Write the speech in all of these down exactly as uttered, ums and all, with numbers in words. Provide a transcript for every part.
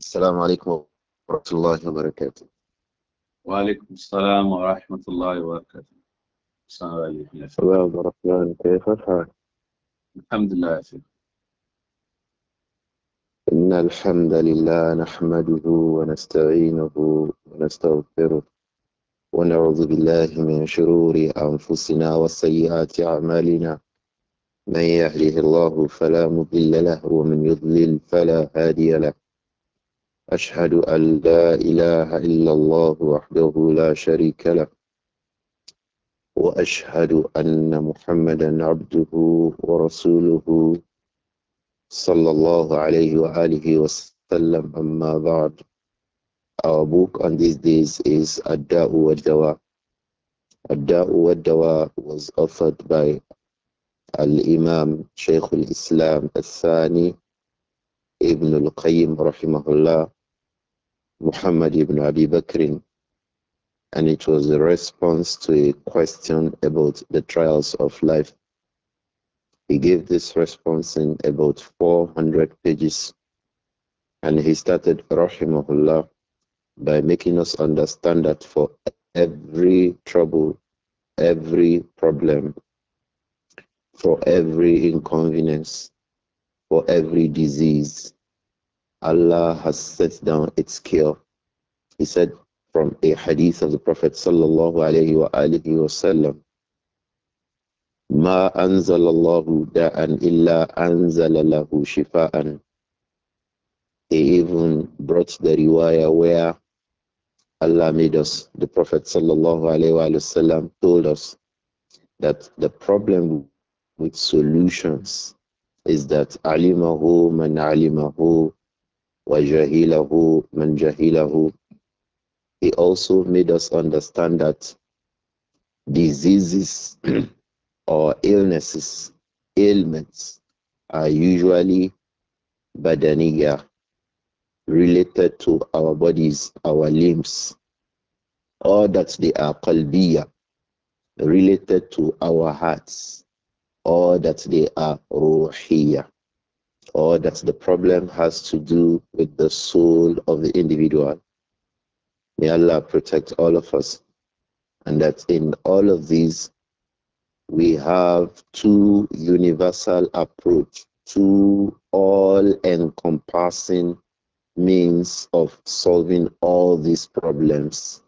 السلام عليكم ورحمة الله وبركاته. وعليكم السلام ورحمة الله وبركاته. السلام عليكم يا شيخ. الله عبد الرحمن، كيف الحال؟ الحمد لله يا شيخ. إن الحمد لله نحمده ونستعينه ونستغفره ونعوذ بالله من شرور أنفسنا وسيئات أعمالنا. من يهده الله فلا مضل له ومن يضلل فلا هادي له. أشهد أن لا إله إلا الله وحده لا شريك له، وأشهد أن محمدا عبده ورسوله صلى الله عليه وآله وسلم. أما بعد. Our book on these days is Ad-Da'u wa Dawa. Ad-Da'u wa Dawa was authored by Al-Imam Shaykh al-Islam al-Thani Ibn al-Qayyim rahimahullah, Muhammad ibn Abi Bakr, and it was a response to a question about the trials of life. He gave this response in about four hundred pages, and he started rahimahullah by making us understand that for every trouble, every problem, for every inconvenience, for every disease, Allah has set down its cure. He said from a hadith of the Prophet sallallahu alayhi wa alihi wa sallam, Ma anzal Allahu da'an illa anzala lahu shifa'an. He even brought the riwayah where Allah made us, the Prophet sallallahu alayhi wa sallam told us that the problem with solutions is that alimahu man alimahu wa jahilahu man jahilahu. He also made us understand that diseases or illnesses, ailments are usually badaniya, related to our bodies, our limbs, or that they are qalbiya, related to our hearts, or that they are ruhiya, or that the problem has to do with the soul of the individual. May Allah protect all of us. And that in all of these, we have two universal approach, two all-encompassing means of solving all these problems.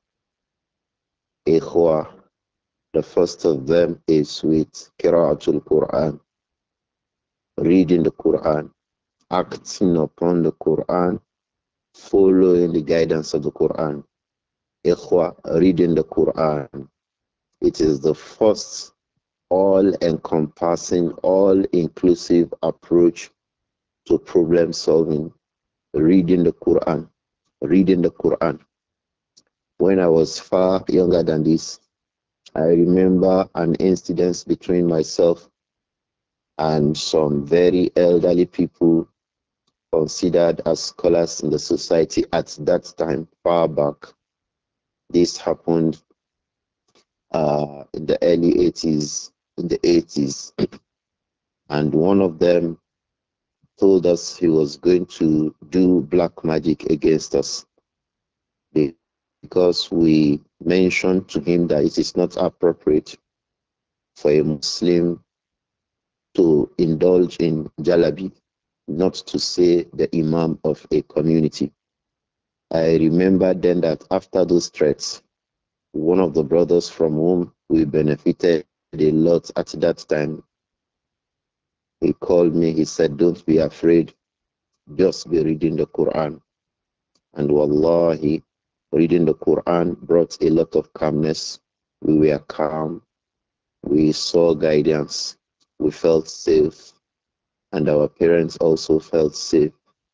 Ikhwa, the first of them is with Qira'atul Quran, reading the Quran, acting upon the Quran, following the guidance of the Quran. Ikhwa, reading the Quran. It is the first all-encompassing, all-inclusive approach to problem solving. Reading the Quran. Reading the Quran. When I was far younger than this, I remember an incident between myself and some very elderly people considered as scholars in the society at that time, far back. This happened uh, in the early eighties, in the eighties. And one of them told us he was going to do black magic against us because we mentioned to him that it is not appropriate for a Muslim to indulge in jalabi, not to say the imam of a community. I remember then that after those threats, one of the brothers from whom we benefited a lot at that time, he called me, he said, don't be afraid, just be reading the Quran. And wallahi, reading the Quran brought a lot of calmness. We were calm, we saw guidance, we felt safe, and our parents also felt safe.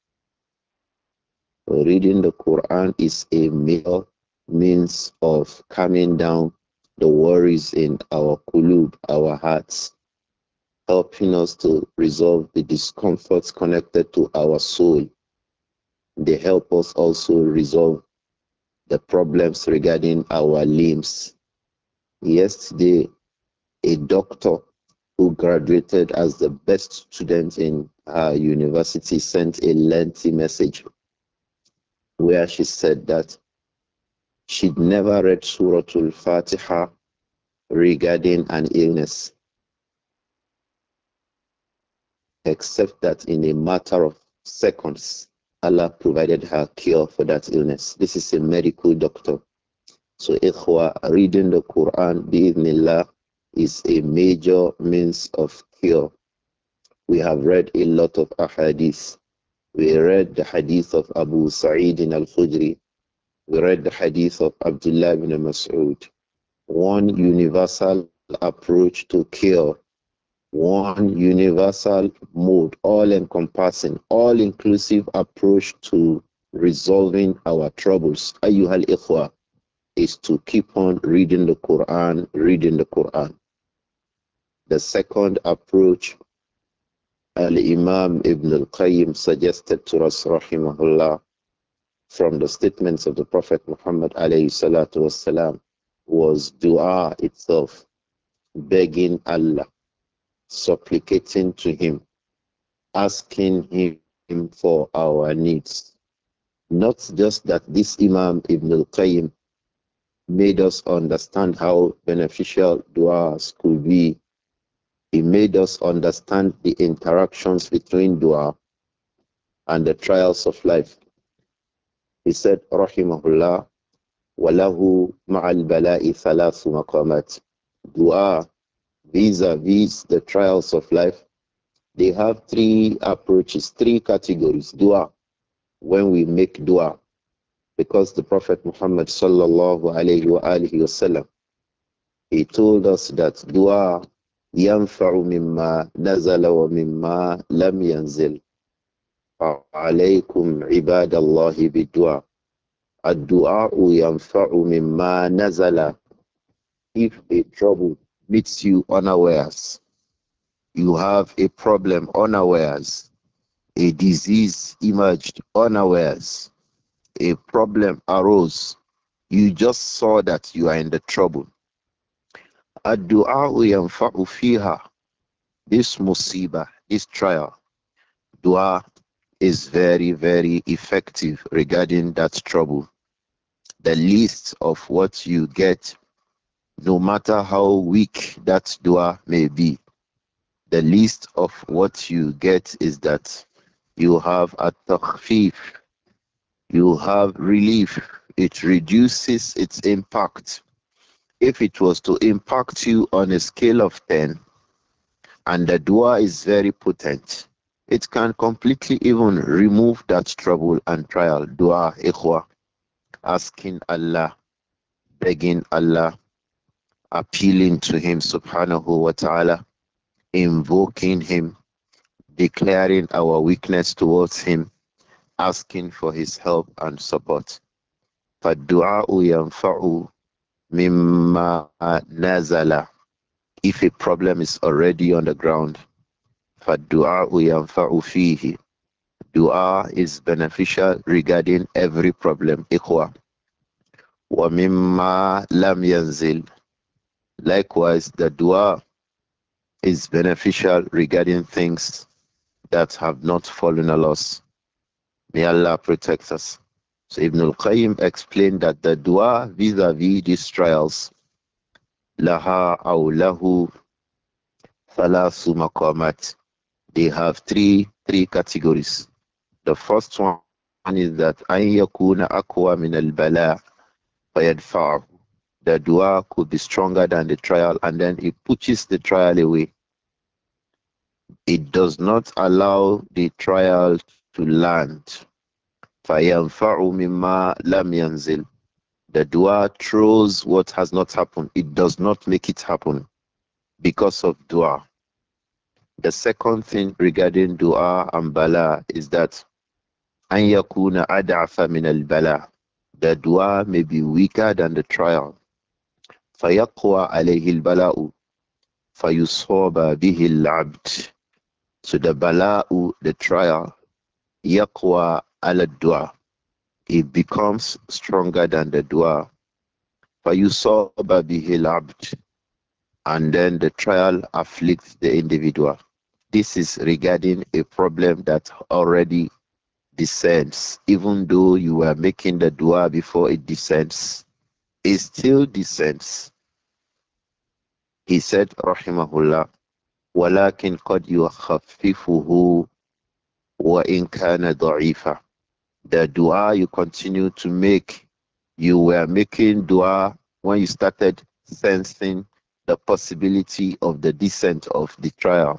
Reading the Quran is a major means of calming down the worries in our qulub, our hearts, helping us to resolve the discomforts connected to our soul. They help us also resolve the problems regarding our limbs. Yesterday, a doctor who graduated as the best student in her university sent a lengthy message. where she said that she'd never read Surah Al-Fatiha regarding an illness, except that in a matter of seconds, Allah provided her cure for that illness. This is a medical doctor. So, ikhwa, reading the Quran, bi'idhnillah, is a major means of cure. We have read a lot of ahadith. We read the hadith of Abu Sa'id al-Khudri. We read the hadith of Abdullah ibn Mas'ud. One universal approach to cure, one universal mode, all-encompassing, all-inclusive approach to resolving our troubles, ayyuhal ikhwa, is to keep on reading the Quran, reading the Quran. The second approach, Al-Imam Ibn al-Qayyim suggested to us, rahimahullah, from the statements of the Prophet Muhammad alayhi salatu wasalam, was dua itself, begging Allah, supplicating to Him, asking Him for our needs. Not just that this Imam Ibn al-Qayyim made us understand how beneficial du'as could be. He made us understand the interactions between dua and the trials of life. He said, rahimahullah, وَلَهُ مَعَ الْبَلَاءِ ثَلَاثُ مَقَامَاتٍ. Dua, vis-a-vis the trials of life, they have three approaches, three categories. Dua, when we make dua, because the Prophet Muhammad sallallahu alayhi wa alihi wasallam, he told us that dua yanfa'u mimma nazala wa mimma lam yanzil. Alaykum ibadallahi bidua. Ad-du'a'u yanfa'u mimma nazala. If a trouble meets you unawares, you have a problem unawares, a disease emerged unawares, a problem arose, you just saw that you are in the trouble. Ad-du'a'u yanfa'u fiha. This musibah, this trial, dua is very, very effective regarding that trouble. The least of what you get, no matter how weak that dua may be, the least of what you get is that you have a takhfif, you have relief. It reduces its impact. If it was to impact you on a scale of ten, and the dua is very potent, it can completely even remove that trouble and trial. Dua, ikhwa, asking Allah, begging Allah, appealing to Him subhanahu wa ta'ala, invoking Him, declaring our weakness towards Him, asking for His help and support. فَالدُّعَاءُ يَنْفَعُ مِمَّا نَزَلَ. If a problem is already on the ground, فَالدُّعَاءُ يَنْفَعُ فِيهِ. Dua is beneficial regarding every problem. Ikhwa. وَمِمَّا لَمْ يَنْزِلْ. Likewise, the dua is beneficial regarding things that have not fallen on us. May Allah protect us. So Ibn al-Qayyim explained that the dua vis-a-vis these trials, laha aw lahu thalathu maqamat. They have three three categories. The first one is that an yakuna aqwa min al-bala fayadfa'u. The dua could be stronger than the trial, and then it pushes the trial away. It does not allow the trial to land. فَيَنْفَعُ مِمَّا لَمْ يَنْزِلْ. The dua throws what has not happened. It does not make it happen because of dua. The second thing regarding dua and bala is that أَنْ يَكُونَ أَدْعَفَ مِنَ الْبَلَى. The dua may be weaker than the trial. فَيَقْوَى عَلَيْهِ الْبَلَاءُ فَيُصَابَ بِهِ الْعَبْدِ. So the bala'u, the trial, yaqwa ala dua, it becomes stronger than the dua. فَيُصَابَ بِهِ الْعَبْدِ. And then the trial afflicts the individual. This is regarding a problem that already descends, even though you were making the dua before it descends, it still descends. He said, Rahimahullah, ولكن قد يخففه وإن كان ضعيفا. The dua you continue to make, you were making dua when you started sensing the possibility of the descent of the trial.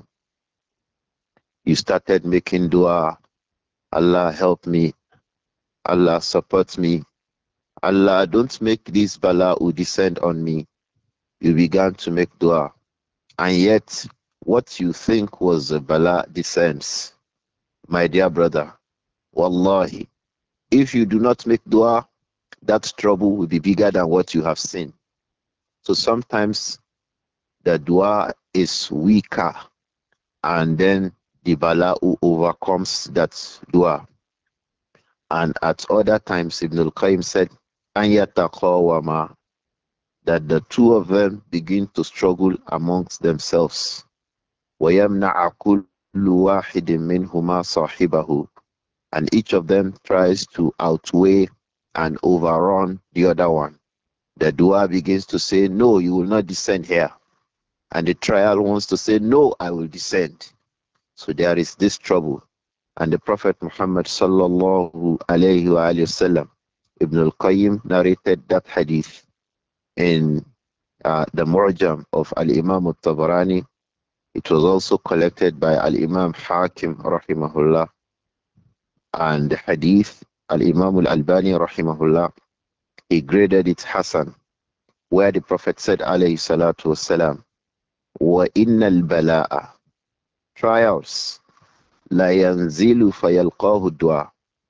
You started making dua, Allah help me, Allah support me, Allah don't make this bala who descend on me. You began to make dua, and yet what you think was a bala descends. My dear brother, wallahi, if you do not make dua, that trouble will be bigger than what you have seen. So sometimes the dua is weaker, and then the bala who overcomes that dua. And at other times, Ibn al-Qayyim said, "An yataqawama," that the two of them begin to struggle amongst themselves. وَيَمْنَعَ كُلُّ وَاحِدٍ مِّنْهُمَا صَاحِبَهُ, and each of them tries to outweigh and overrun the other one. The dua begins to say, no, you will not descend here. And the trial wants to say, no, I will descend. So there is this trouble. And the Prophet Muhammad sallallahu alayhi wa sallam, Ibn al-Qayyim narrated that hadith in uh, the Mu'jam of Al-Imam al-Tabarani. It was also collected by Al-Imam Hakim rahimahullah, and the hadith, Al-Imam al-Albani rahimahullah, he graded it Hasan, where the Prophet said alayhi salatu wasalam, wa innal bala'a, trials, la yanzilu fayalqahu dua,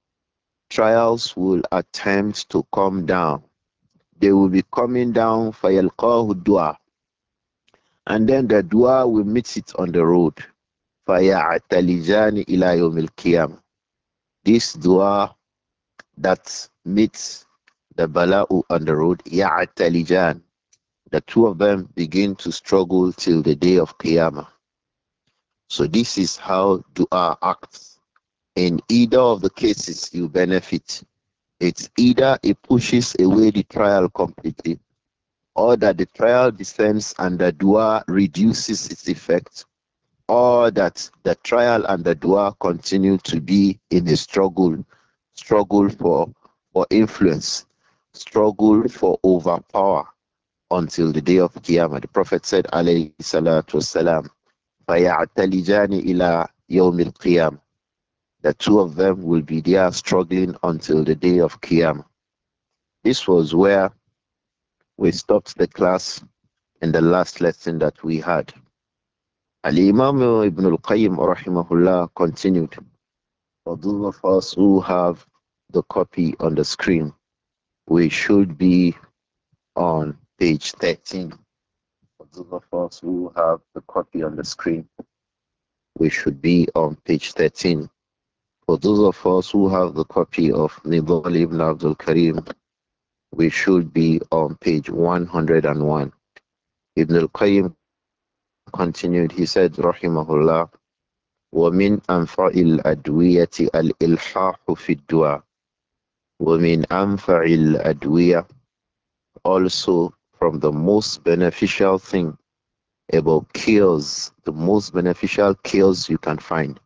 trials will attempt to come down. They will be coming down fayalqahu dua, and then the dua will meet it on the road. Faya'talijani ila yawmil qiyamah. This dua that meets the bala'u on the road, ya'talijan, the two of them begin to struggle till the day of Qiyamah. So this is how dua acts. In either of the cases, you benefit. It's either it pushes away the trial completely, or that the trial descends and the dua reduces its effect, or that the trial and the dua continue to be in a struggle, struggle for, for influence, struggle for overpower until the day of Qiyamah. The Prophet said, alayhi salatu wasalam, فَيَعْتَلِجَانِ إِلَى يَوْمِ الْقِيَامah. The two of them will be there struggling until the day of Qiyamah. This was where we stopped the class in the last lesson that we had. Al-Imam Ibn al-Qayyim rahimahullah continued. For those of us who have the copy on the screen, we should be on page thirteen. For those of us who have the copy on the screen, we should be on page thirteen. For those of us who have the copy of Nidal ibn Abdul Karim, we should be on page one hundred one. Ibn al-Qayyim continued, he said, Rahimahullah, وَمِنْ أَنْفَعِ الْأَدْوِيَةِ الْإِلْحَاحُ فِي الدُّعَى. وَمِنْ أَنْفَعِ الْأَدْوِيَةِ, also from the most beneficial thing about cures, the most beneficial cures you can find.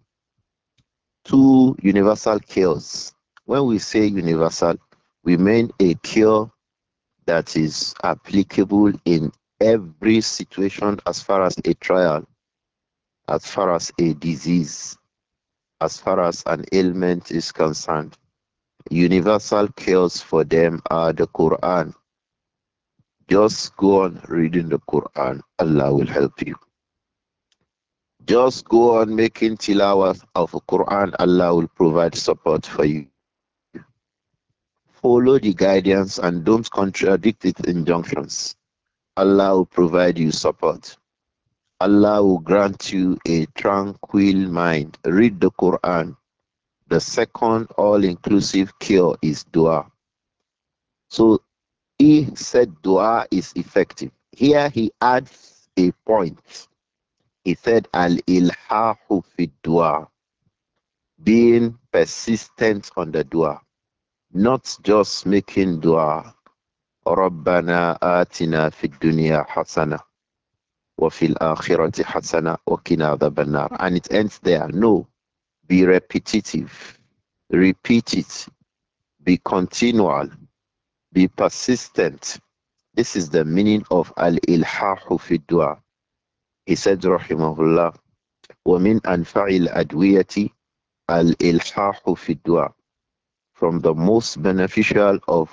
Two universal cures. When we say universal, we mean a cure that is applicable in every situation as far as a trial, as far as a disease, as far as an ailment is concerned. Universal cures for them are the Quran. Just go on reading the Quran, Allah will help you. Just go on making tilawah of the Quran, Allah will provide support for you. Follow the guidance and don't contradict its injunctions. Allah will provide you support. Allah will grant you a tranquil mind. Read the Quran. The second all-inclusive cure is dua. So he said dua is effective. Here he adds a point. He said al-ilhahu fi dua, being persistent on the dua, not just making dua. ربنا آتنا في الدنيا حسنة وفي الآخرة حسنة وقنا عذاب النار, and it ends there. No, be repetitive, repeat it, be continual, be persistent. This is the meaning of al-ilhahu fi dua. He said, rahimahullah, وَمِنْ أَنْفَعِ الْأَدْوِيَةِ الْإِلْحَاحُ فِي الدُّعَى. From the most beneficial of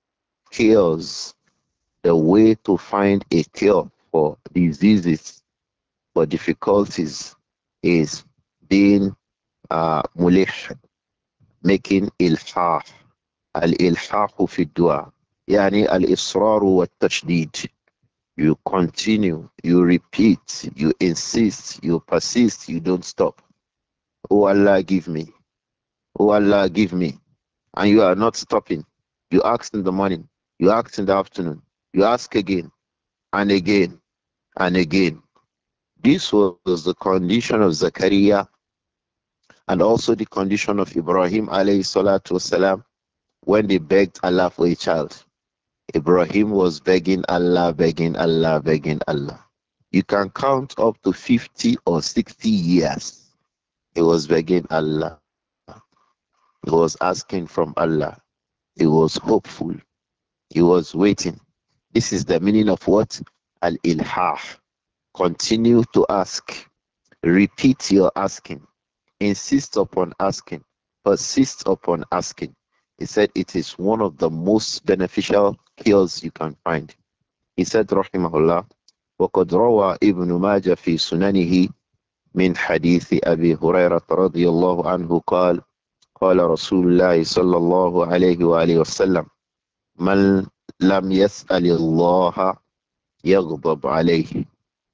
cures, the way to find a cure for diseases, for difficulties, is being uh, mulih, making ilhah. Al-ilhahu fi dua. Yani al-israru wa tashdid. You continue, you repeat, you insist, you persist, you don't stop. Oh Allah, give me. Oh Allah, give me. And you are not stopping. You ask in the morning, you ask in the afternoon, you ask again and again and again. This was the condition of Zakaria and also the condition of Ibrahim alayhi salatu wasalam when they begged Allah for a child. Ibrahim was begging Allah, begging Allah, begging Allah. You can count up to fifty or sixty years. He was begging Allah. He was asking from Allah. He was hopeful. He was waiting. This is the meaning of what? Al-ilhah. Continue to ask. Repeat your asking. Insist upon asking. Persist upon asking. He said it is one of the most beneficial cures you can find. He said, rahimahullah, وقد روى ابن ماجه في سننه من حديث أبي هريرة رضي الله عنه قال قال رسول الله صلى الله عليه وآله وسلم من لم يسأل الله يغضب عليه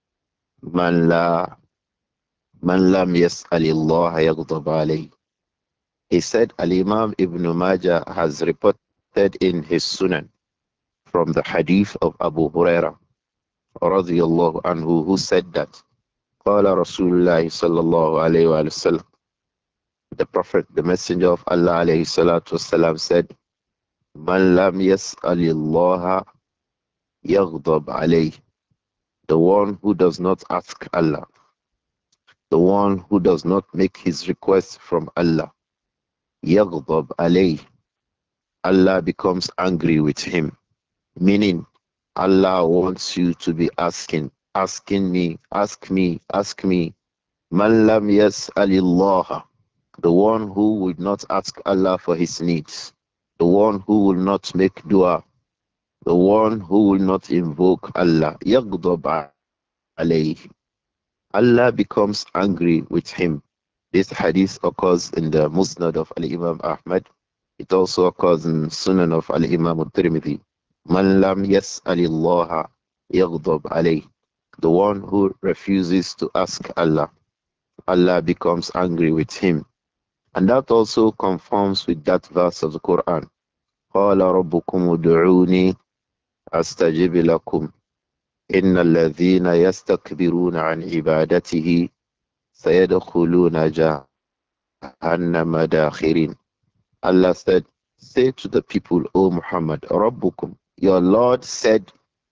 من لا من لم يسأل الله يغضب عليه. He said Al-Imam Ibn Majah has reported in his Sunan from the hadith of Abu Huraira radiyallahu anhu, who said that قال رسول الله صلى الله عليه وآله وسلم, the Prophet, the Messenger of Allah alayhi salatu wasalam said, Man lam yas'alillaha yaghdab alayh. The one who does not ask Allah, the one who does not make his request from Allah, yaghdab alayh. Allah becomes angry with him. Meaning, Allah wants you to be asking, asking me, ask me, ask me. Man lam yas'alillaha. The one who would not ask Allah for his needs, the one who will not make dua, the one who will not invoke Allah, yaghdab alayh. Allah becomes angry with him. This hadith occurs in the Musnad of Al-Imam Ahmad. It also occurs in Sunan of Al-Imam Al-Tirmidhi. Man lam yas'alillaha yaghdab alayh. The one who refuses to ask Allah, Allah becomes angry with him. And that also conforms with that verse of the Quran. قَالَ رَبُّكُمُ ادْعُونِي أَسْتَجِبْ لَكُمْ إِنَّ الَّذِينَ يَسْتَكْبِرُونَ عَنْ عِبَادَتِهِ سَيَدْخُلُونَ جَهَنَّمَ دَاخِرِينَ. Allah said, say to the people, O Muhammad, رَبُّكُمْ, your Lord said,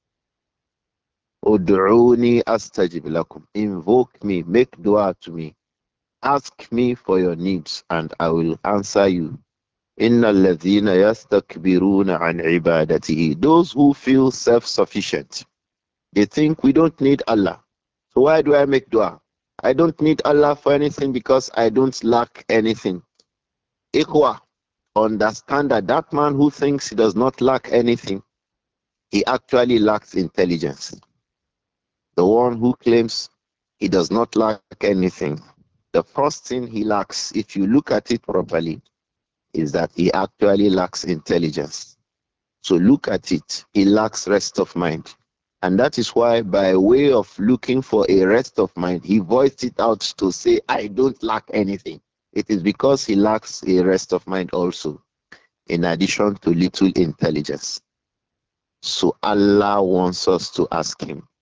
ادْعُونِي أَسْتَجِبْ لَكُمْ, invoke me, make dua to me. Ask me for your needs and I will answer you. Inna الَّذِينَ يَسْتَكْبِرُونَ عَنْ عِبَادَتِهِ. Those who feel self-sufficient. They think we don't need Allah. So why do I make dua? I don't need Allah for anything because I don't lack anything. Ikhwa, understand that that man who thinks he does not lack anything, he actually lacks intelligence. The one who claims he does not lack anything, the first thing he lacks, if you look at it properly, is that he actually lacks intelligence. So look at it. He lacks rest of mind. And that is why, by way of looking for a rest of mind, he voiced it out to say, I don't lack anything. It is because he lacks a rest of mind also, in addition to little intelligence. So Allah wants us to ask him.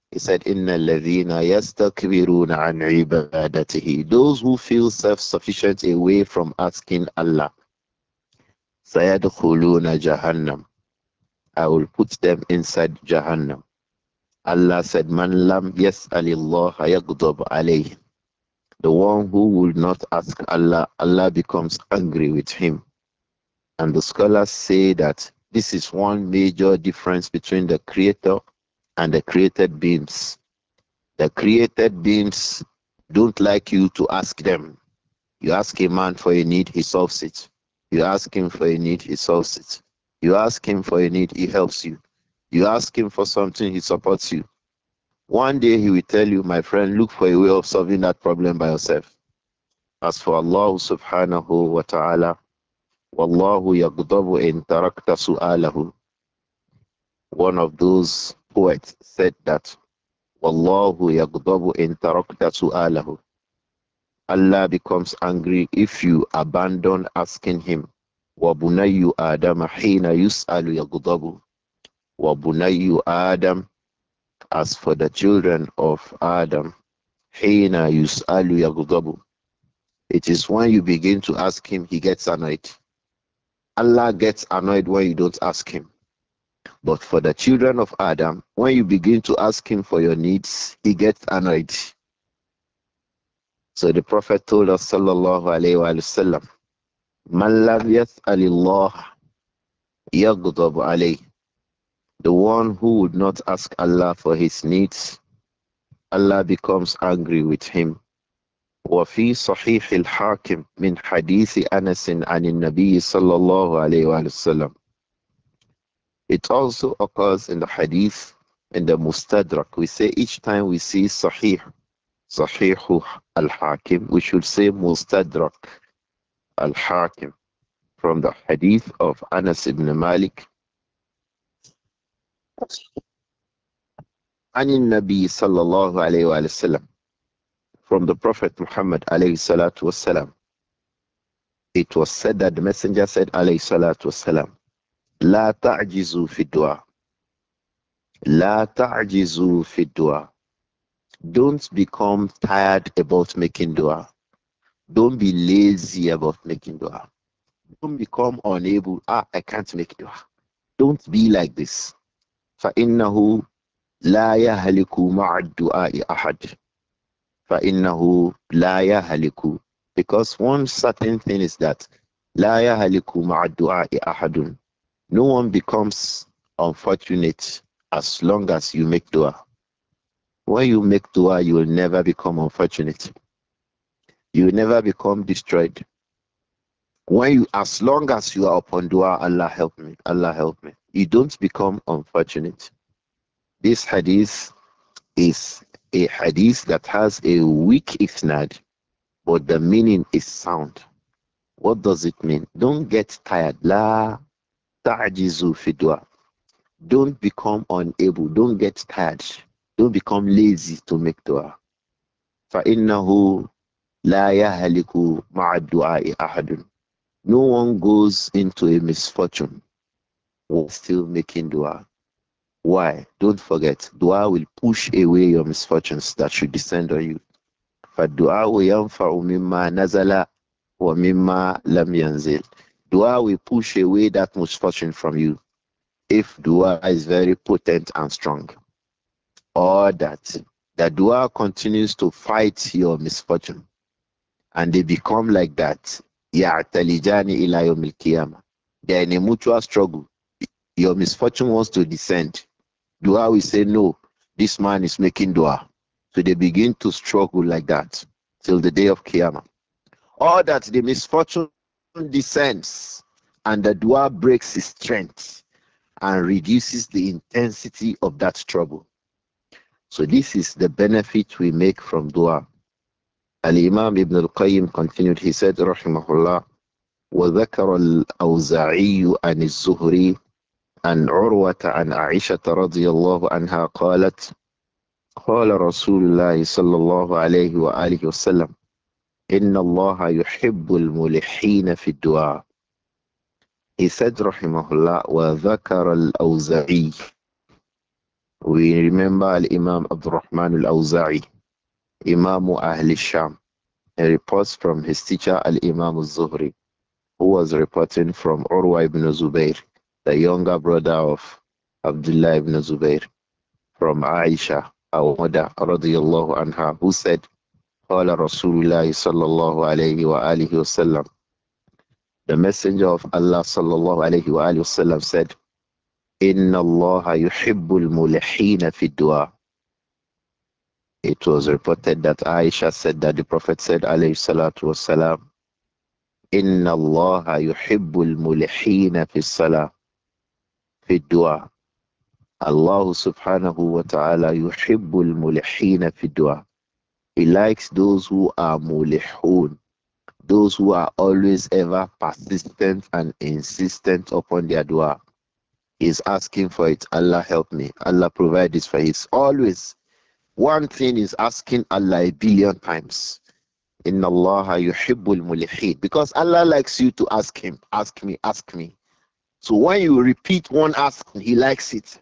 He said, Inna alladhina yastakbiruna an ibadatihi. Those who feel self-sufficient away from asking Allah, sayadkhuluna jahannam. I will put them inside Jahannam. Allah said, Man lam yas'alillah yaghdab alayhi. The one who will not ask Allah, Allah becomes angry with him. And the scholars say that this is one major difference between the creator and the created beings. The created beings don't like you to ask them. You ask a man for a need, he solves it. You ask him for a need, he solves it. You ask him for a need, he helps you. You ask him for something, he supports you. One day he will tell you, my friend, look for a way of solving that problem by yourself. As for Allah subhanahu wa ta'ala, Wallahu yaghdabu in tarakta su'alahu. One of those poets said that, Wallahu yaghdabu in tarakta su'alahu. Allah becomes angry if you abandon asking him. Wa bunayyu Adam hina yus'alu yaghdabu. Wa bunayyu Adam. As for the children of Adam, hina yus'alu yaghdabu. It is when you begin to ask him, he gets annoyed. Allah gets annoyed when you don't ask him. But for the children of Adam, when you begin to ask him for your needs, he gets annoyed. So the Prophet told us, sallallahu alayhi wa sallam, Man lam yas'alillah yaghdab alayh. The one who would not ask Allah for his needs, Allah becomes angry with him. وفي صحيح الحاكم من حديث أنس عن النبي صلى الله عليه وسلم. It also occurs in the hadith in the Mustadrak. We say each time we see Sahih, Sahih al-Hakim, we should say Mustadrak al-Hakim from the hadith of Anas ibn Malik. عن النبي صلى الله عليه وسلم, from the Prophet Muhammad alayhi salatu wasalam. It was said that the Messenger said alayhi salatu wasalam, لا تعجزوا في الدعاء. لا تعجزوا في الدعاء. Don't become tired about making dua. Don't be lazy about making dua. Don't become unable. Ah, I can't make dua. Don't be like this. فإنه لا يهلك مع الدعاء أحد. فإنه لا يهلك. Because one certain thing is that لا يهلك مع الدعاء أحد. No one becomes unfortunate as long as you make dua. When you make dua, you will never become unfortunate. You will never become destroyed. When you, as long as you are upon dua, Allah help me, Allah help me, you don't become unfortunate. This hadith is a hadith that has a weak isnad, but the meaning is sound. What does it mean? Don't get tired. La ta'jizu fi dua. Don't become unable. Don't get tired. Don't become lazy to make dua. فَإِنَّهُ لَا يَهْلِكُ مَعَ الدُّعَاءِ أَحَدٌ. No one goes into a misfortune while still making dua. Why? Don't forget, dua will push away your misfortunes that should descend on you. فَالدُّعَاءُ يَنْفَعُ مِمَّا نَزَلَ وَمِمَّا لَمْ يَنزِلْ. Dua will push away that misfortune from you if dua is very potent and strong, or that the dua continues to fight your misfortune and they become like that. يَعْتَلِجَانِ إِلَى يَوْمِ الْقِيَامَةِ. They're in a mutual struggle. Your misfortune wants to descend. Dua will say, no, this man is making dua. So they begin to struggle like that till the day of Qiyamah. Or that the misfortune descends and the dua breaks his strength and reduces the intensity of that trouble. So this is the benefit we make from dua. Al-Imam Ibn al-Qayyim continued, he said, Rahimahullah, وذكر الأوزاعي عن الزهري عن عروة عن عائشة رضي الله عنها قالت قال رسول الله صلى الله عليه وآله وسلم إن الله يحب الملحين في الدعاء. He said رحمه الله وذكر الأوزاعي. We remember Al-Imam Abdurrahman Al-Awza'i, Imam Ahl Sham. He reports from his teacher Al-Imam Al-Zuhri, who was reporting from Urwa ibn Zubayr, the younger brother of Abdullah ibn Zubayr, from Aisha, our mother, radiyallahu anha, who said, قال رسول الله صلى الله عليه وآله وسلم. The Messenger of Allah sallallahu alayhi wa alihi wasallam said, إن الله يحب الملحين في الدعاء. It was reported that Aisha said that the Prophet said alayhi salatu wasalam, إن الله يحب الملحين في الصلاة في الدعاء. Allah subhanahu wa ta'ala يحب الملحين في الدعاء. He likes those who are mulihun, those who are always ever persistent and insistent upon their dua. He's asking for it. Allah help me. Allah provide this for him. Always. One thing is asking Allah a billion times. Inna Allah yuhibbul mulihid. Because Allah likes you to ask him. Ask me, ask me. So when you repeat one ask, he likes it.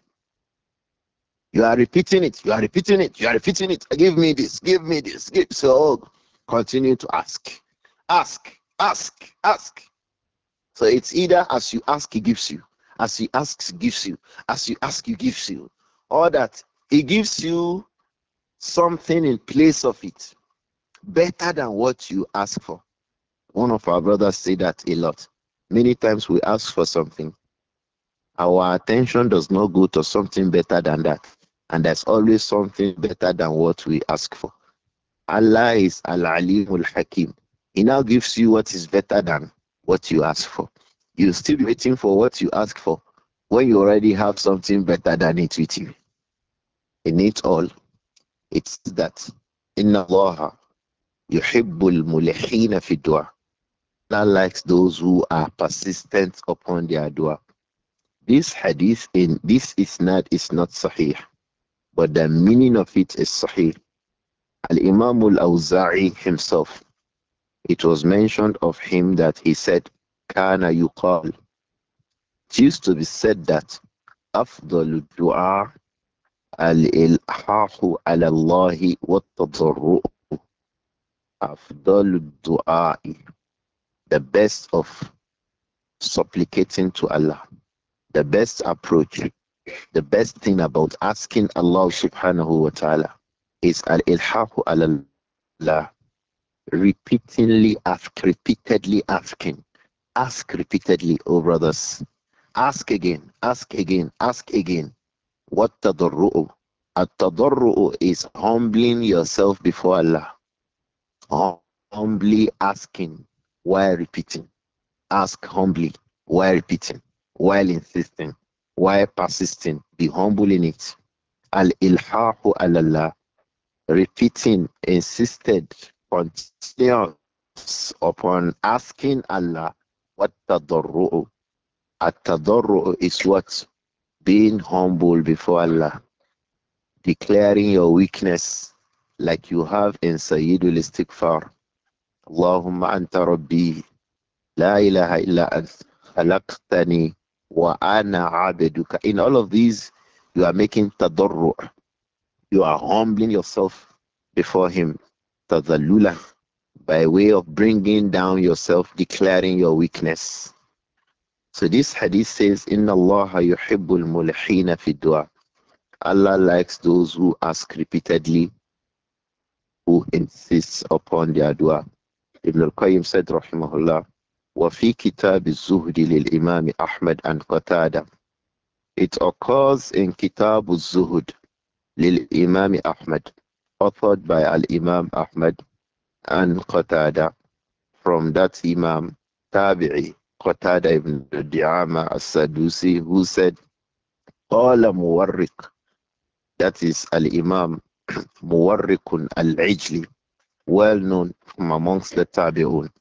You are repeating it. You are repeating it. You are repeating it. Give me this. Give me this. Give. So continue to ask. Ask. Ask. Ask. So it's either as you ask, he gives you. As he asks, he gives you. As you ask, he gives you. Or that he gives you something in place of it, better than what you ask for. One of our brothers say that a lot. Many times we ask for something, our attention does not go to something better than that. And there's always something better than what we ask for. Allah is Al-Alimul Hakim. He now gives you what is better than what you ask for. You still be waiting for what you ask for when you already have something better than it with you. In it all, it's that Inna Allah yuhibbul mulihina fi dua. Allah likes those who are persistent upon their dua. This hadith in this isnad is not sahih, but the meaning of it is sahih. Al-Imam al-Awza'i himself, it was mentioned of him that he said, Kana yuqal. It used to be said that أفضل الدعاء الإلحاح على الله والتضرع. أفضل الدعاء, the best of supplicating to Allah, the best approach, the best thing about asking Allah subhanahu wa ta'ala is al-ilhahu ala Allah, repeatedly ask, repeatedly asking. Ask repeatedly, oh brothers. Ask again, ask again, ask again. What tadarru'u? At-tadarru'u is humbling yourself before Allah. Humbly asking while repeating. Ask humbly while repeating, while insisting, while persisting. Be humble in it. Al-ilhahu Allah, repeating, insisted, continuous upon asking Allah. What tadarru'u? At-tadarru'u is what? Being humble before Allah, declaring your weakness like you have in Sayyidul Istighfar. Allahumma anta rabbi, la ilaha illa ant, khalaqtani wa ana abeduka. In all of these, you are making tadarru'. You are humbling yourself before him, tadallula, by way of bringing down yourself, declaring your weakness. So this hadith says, Inna Allah yuhibbul mulihina fi dua. Allah likes those who ask repeatedly, who insists upon their dua. Ibn al-Qayyim said, rahimahullah, وفي كتاب الزهد للإمام أحمد عن قتادة. It occurs in Kitab al-Zuhud للإمام Ahmad, authored by Al-Imam Ahmad and Qatada, from that Imam Tabi'i, Qatada ibn Di'ama as-Sadusi, who said, قال مورق, that is Al-Imam Muwarriqun al-Ijli, well known from amongst the Tabi'un.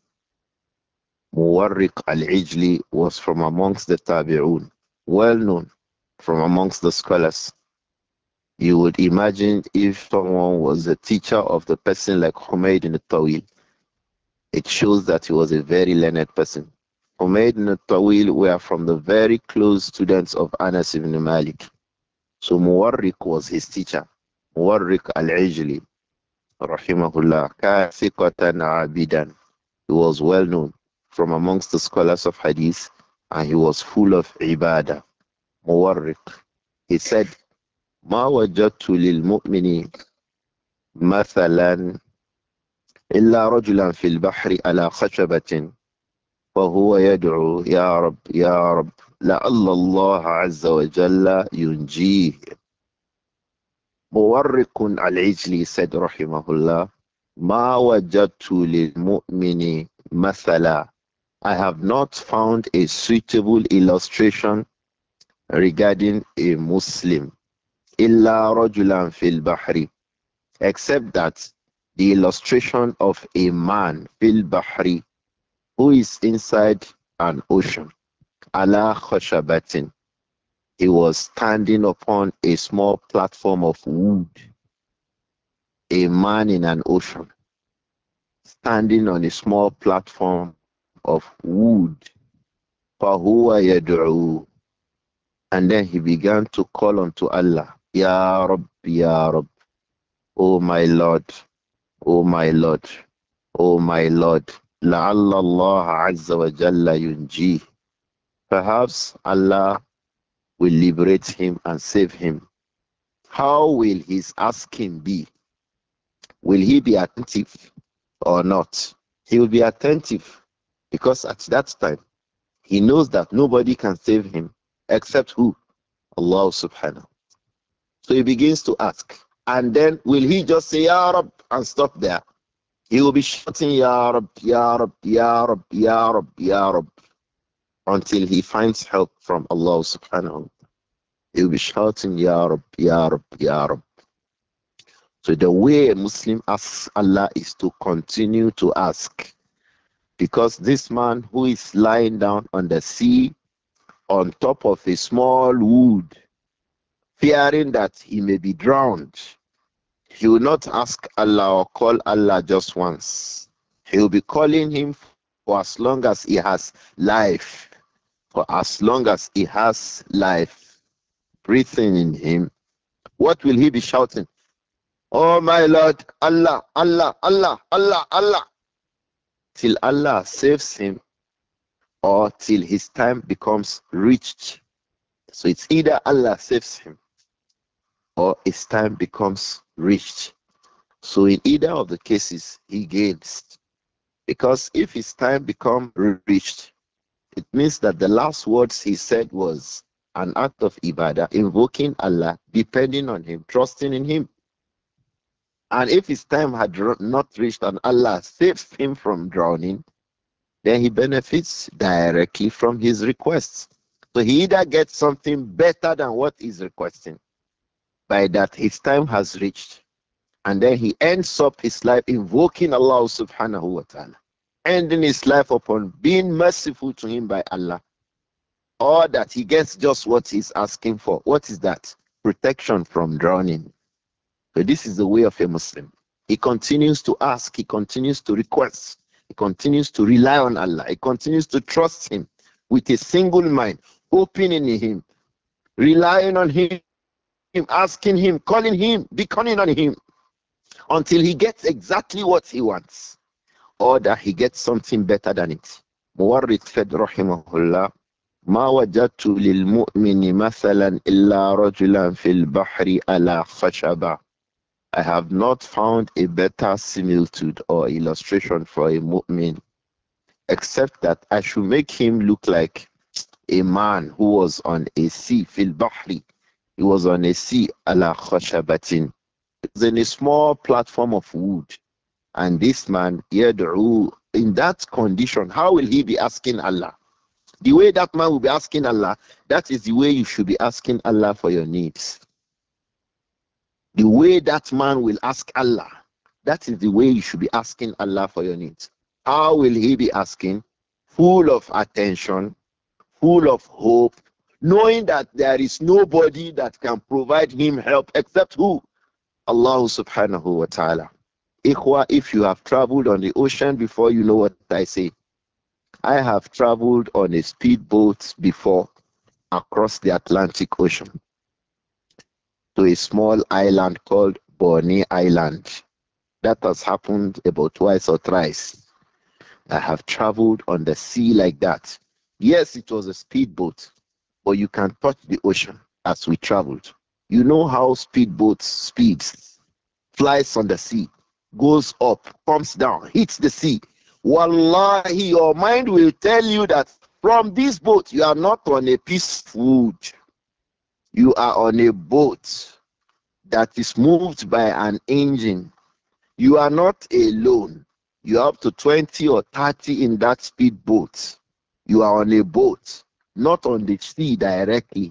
Muwarriq al-Ijli was from amongst the Tabi'un, well known from amongst the scholars. You would imagine if someone was a teacher of the person like Humayd ibn al-Tawil, it shows that he was a very learned person. Humayd ibn al-Tawil were from the very close students of Anas ibn Malik. So Muwarriq was his teacher. Muwarriq al-Ijli, rahimahullah, kathiqatan abidan. He was well known from amongst the scholars of hadith, and he was full of ibadah. Muwarriq. He said, ما وجدت للمؤمن مثلا إلا رجلا في البحر على خشبة وهو يدعو يا رب يا رب لعل الله عز وجل ينجيه. مورق العجلي said رحمه الله ما وجدت للمؤمن مثلا. I have not found a suitable illustration regarding a Muslim إلا رجلا في البحر, except that the illustration of a man fil bahri who is inside an ocean. Ala khashabatin. He was standing upon a small platform of wood. A man in an ocean, standing on a small platform of wood. Fahuwa yad'u. And then he began to call unto Allah. Ya Rabb, Ya Rabb. Oh my Lord, oh my Lord, oh my Lord. لعل الله عز وجل ينجيه. Perhaps Allah will liberate him and save him. How will his asking be? Will he be attentive or not? He will be attentive because at that time he knows that nobody can save him except who? Allah subhanahu. So he begins to ask. And then will he just say Ya Rab and stop there? He will be shouting Ya Rab, Ya Rab, Ya Rab, Ya Rab, Ya Rab until he finds help from Allah subhanahu. He will be shouting Ya Rab, Ya Rab, Ya Rab. So the way a Muslim asks Allah is to continue to ask. Because this man who is lying down on the sea on top of a small wood, fearing that he may be drowned, he will not ask Allah or call Allah just once. He will be calling him for as long as he has life. For as long as he has life breathing in him, what will he be shouting? Oh my Lord, Allah, Allah, Allah, Allah, Allah. Till Allah saves him or till his time becomes reached. So it's either Allah saves him or his time becomes reached. So in either of the cases, he gains. Because if his time becomes reached, it means that the last words he said was an act of ibadah, invoking Allah, depending on him, trusting in him. And if his time had not reached and Allah saves him from drowning, then he benefits directly from his requests. So he either gets something better than what he's requesting by that his time has reached, and then he ends up his life invoking Allah subhanahu wa ta'ala, ending his life upon being merciful to him by Allah, or that he gets just what he's asking for. What is that? Protection from drowning. So this is the way of a Muslim. He continues to ask, he continues to request, he continues to rely on Allah, he continues to trust him with a single mind, hoping in him, relying on him, asking him, calling him, beckoning on him, until he gets exactly what he wants, or that he gets something better than it. Muwarrid said, rahimahullah, ما وجدت للمؤمن مثلا إلا رجلا في البحر على خشبة. I have not found a better similitude or illustration for a mu'min, except that I should make him look like a man who was on a sea, fil bahri. He was on a sea, ala khashabatin. It was in a small platform of wood. And this man, yad'u, in that condition, how will he be asking Allah? The way that man will be asking Allah, that is the way you should be asking Allah for your needs. The way that man will ask Allah, that is the way you should be asking Allah for your needs. How will he be asking? Full of attention, full of hope, knowing that there is nobody that can provide him help except who? Allah subhanahu wa ta'ala. Ikhwa, if you have traveled on the ocean before, you know what I say. I have traveled on a speedboat before across the Atlantic Ocean. to a small island called Borneo Island. That has happened about twice or thrice. I have traveled on the sea like that. Yes, it was a speedboat, but you can touch the ocean as we traveled. You know how speedboats speeds, flies on the sea, goes up, comes down, hits the sea. Wallahi, your mind will tell you that from this boat, you are not on a piece of wood. You are on a boat that is moved by an engine. You are not alone. You are up to twenty or thirty in that speedboat. You are on a boat, not on the sea directly,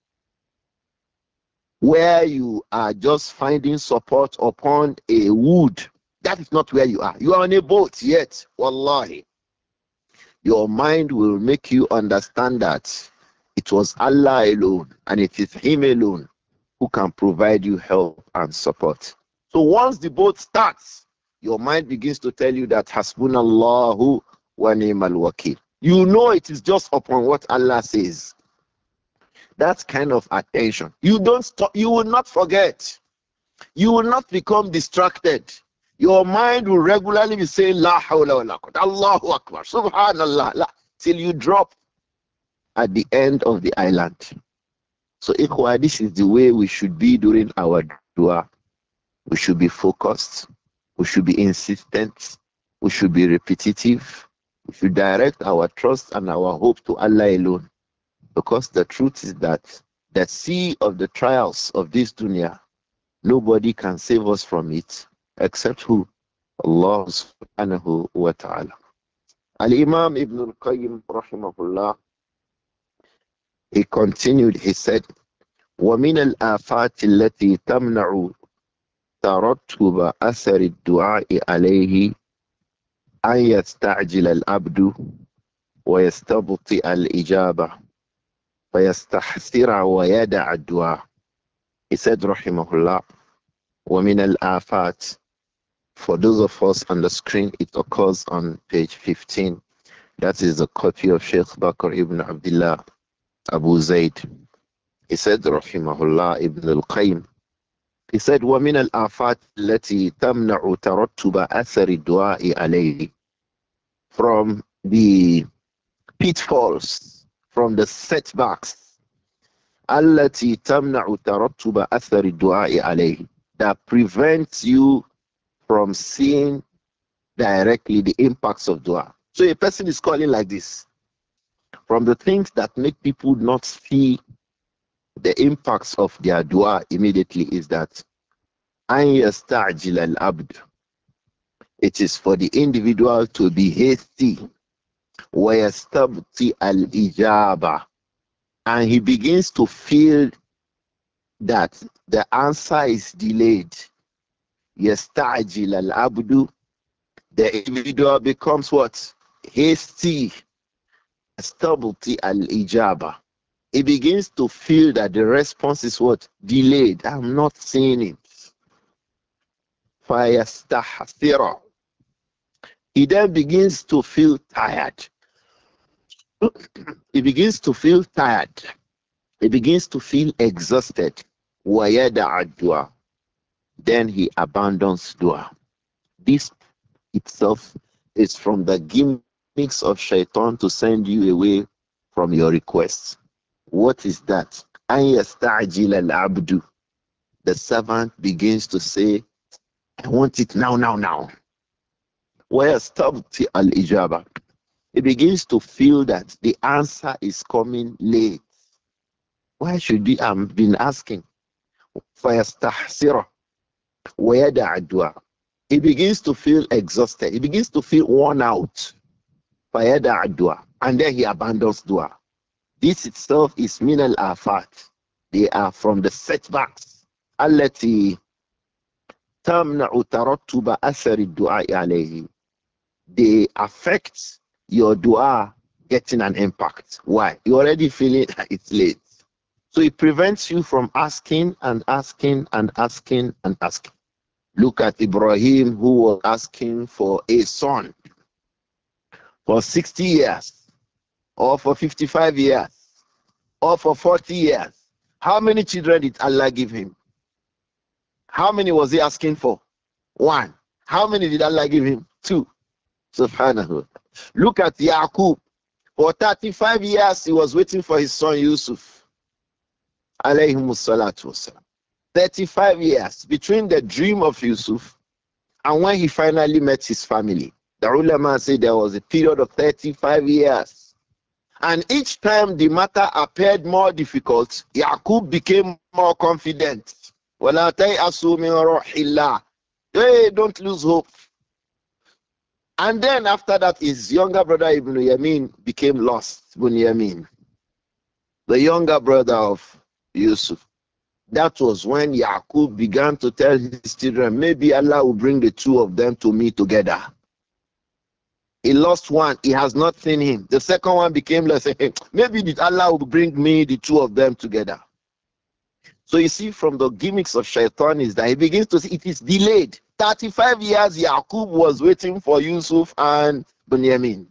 where you are just finding support upon a wood. That is not where you are. You are on a boat yet. Wallahi. Your mind will make you understand that it was Allah alone and it is Him alone who can provide you help and support. So once the boat starts, your mind begins to tell you that Hasbunallahu wa ni'mal wakil. You know it is just upon what Allah says. That kind of attention. You don't stop, you will not forget. You will not become distracted. Your mind will regularly be saying La hawla wa la quwwata, Allahu Akbar, Subhanallah, la, till you drop at the end of the island. So, ikhwa, this is the way we should be during our dua. We should be focused. We should be insistent. We should be repetitive. We should direct our trust and our hope to Allah alone. Because the truth is that the sea of the trials of this dunya, nobody can save us from it except who? Allah subhanahu wa ta'ala. Al-Imam Ibn al-Qayyim rahimahullah, he continued, he said, وَمِنَ الْآفَاتِ الَّتِي تَمْنَعُ ترتب أثر الدعاء عليه أن يستعجل العبد ويستبطئ الإجابة فيستحسر ويدع الدعاء. He said, rahimahullah, وَمِنَ الْآفَاتِ. For those of us on the screen, it occurs on page fifteen. That is a copy of Sheikh Bakr ibn Abdullah Abu Zayd. He said, rahimahullah, Ibn al-Qayyim, he said, وَمِنَ الْآفَاتِ الَّتِي تَمْنَعُ تَرَتُّبَ أَثَرِ الدُّعَاءِ عَلَيْهِ. From the pitfalls, from the setbacks, الَّتِي تَمْنَعُ تَرَتُّبَ أَثَرِ الدُّعَاءِ عَلَيْهِ, that prevents you from seeing directly the impacts of dua. So a person is calling like this. From the things that make people not see the impacts of their dua immediately is that an yasta'jil al-abd. It is for the individual to be hasty. Wa yastabti al-ijaba. And he begins to feel that the answer is delayed. Yasta'jil al-abdu. The individual becomes what? Hasty. Yastabti al-ijaba. He begins to feel that the response is what? Delayed. I'm not seeing it. فَيَسْتَحْثِرَ. He then begins to feel tired. He begins to feel tired. He begins to feel exhausted. وَيَدَعَ الدُّعَى. Then he abandons dua. This itself is from the gimmicks of shaitan to send you away from your requests. What is that? أَن يَسْتَعْجِلَ الْعَبْدُ. The servant begins to say, I want it now, now, now. وَيَسْتَبْطِئَ الْإِجَابَةِ. He begins to feel that the answer is coming late. Why should he have been asking? فَيَسْتَحْسِرَ وَيَدَعَ الدُّعَى. He begins to feel exhausted. He begins to feel worn out. فَيَدَعَ الدُّعَى. And then he abandons dua. This itself is min al-afat. They are from the setbacks. التي تمنع ترتب أثر الدعاء عليه. They affect your dua getting an impact. Why? You're already feeling it's late. So it prevents you from asking and asking and asking and asking. Look at Ibrahim, who was asking for a son for sixty years, or for fifty-five years, or for forty years. How many children did Allah give him? How many was he asking for? One. How many did Allah give him? Two. Subhanahu. Look at Yaqub. For thirty-five years, he was waiting for his son Yusuf. Alayhimus salatu wasalam. thirty-five years between the dream of Yusuf and when he finally met his family. The ulama said there was a period of thirty-five years. And each time the matter appeared more difficult, Yaqub became more confident. وَلَا تَيْأَسُوا مِنْ رُوحِ اللَّهِ. Hey, don't lose hope. And then after that, his younger brother Ibn Yamin became lost. Ibn Yamin, the younger brother of Yusuf. That was when Yaqub began to tell his children, maybe Allah will bring the two of them to me together. He lost one. He has not seen him. The second one became, let's say, maybe Allah will bring me the two of them together. So you see, from the gimmicks of Shaitan is that he begins to see it is delayed. thirty-five years Yaqub was waiting for Yusuf and Bunyamin.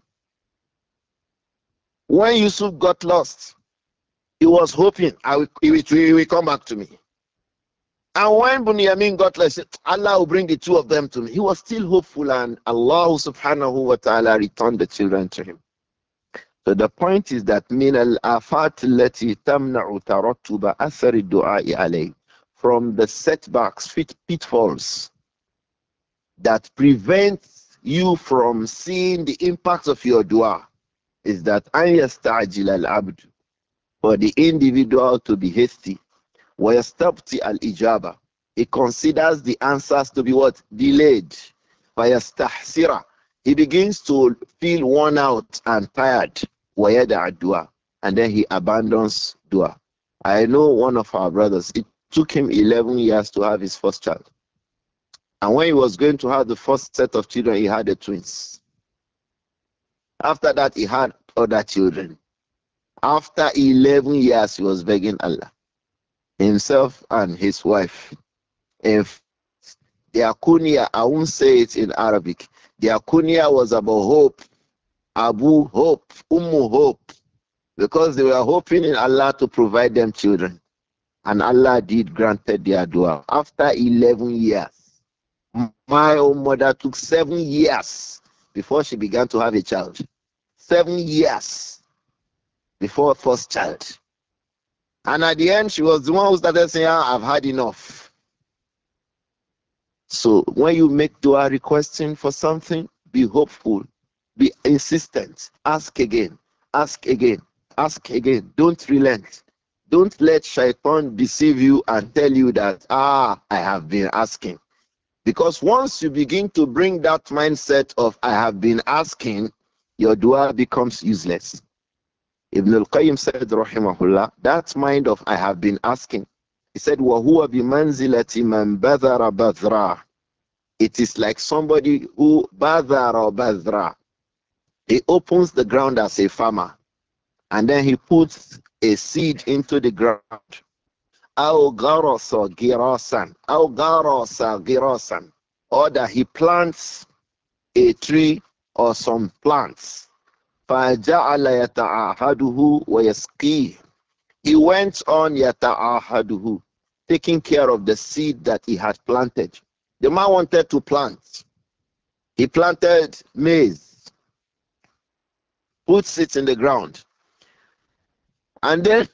When Yusuf got lost, he was hoping I will, he, will, he will come back to me. And when Bunyamin got lost, Allah will bring the two of them to me. He was still hopeful, and Allah subhanahu wa ta'ala returned the children to him. So the point is that min al-afat allati tamna'u tarattuba athari du'a'i alayh, from the setbacks, fit pitfalls that prevents you from seeing the impact of your dua, is that an yasta'jil al-abd, for the individual to be hasty, wa yastabti al-ijaba, he considers the answers to be what? Delayed. Wa yastahsira, he begins to feel worn out and tired. Wayada dua, and then he abandons dua. I know one of our brothers, it took him eleven years to have his first child. And when he was going to have the first set of children, he had the twins. After that, he had other children. After eleven years, he was begging Allah, himself and his wife. If their kunya, I won't say it in Arabic, their kunya was about hope. Abu Hope, Ummu Hope, because they were hoping in Allah to provide them children. And Allah did granted their dua. After eleven years, my own mother took seven years before she began to have a child. Seven years before first child. And at the end, she was the one who started saying, I've had enough. So when you make dua requesting for something, be hopeful. Be insistent. Ask again. Ask again. Ask again. Don't relent. Don't let Shaitan deceive you and tell you that, ah, I have been asking. Because once you begin to bring that mindset of, I have been asking, your dua becomes useless. Ibn al-Qayyim said, rahimahullah, that mind of, I have been asking, he said, وَهُوَ بِمَنْزِلَةِ مَنْ بَذَرَ بَذْرًا. It is like somebody who بَذَرَ بَذْرًا. He opens the ground as a farmer, and then he puts a seed into the ground. أَوْ غَرَسَ غِرَاسًا أَوْ غَرَسَ غِرَاسًا, or that he plants a tree or some plants. فَجَعَلَ يَتَعَاهَدُهُ وَيَسْقِيهِ. He went on يَتَعَاهَدُهُ, taking care of the seed that he had planted. The man wanted to plant. He planted maize, puts it in the ground, and then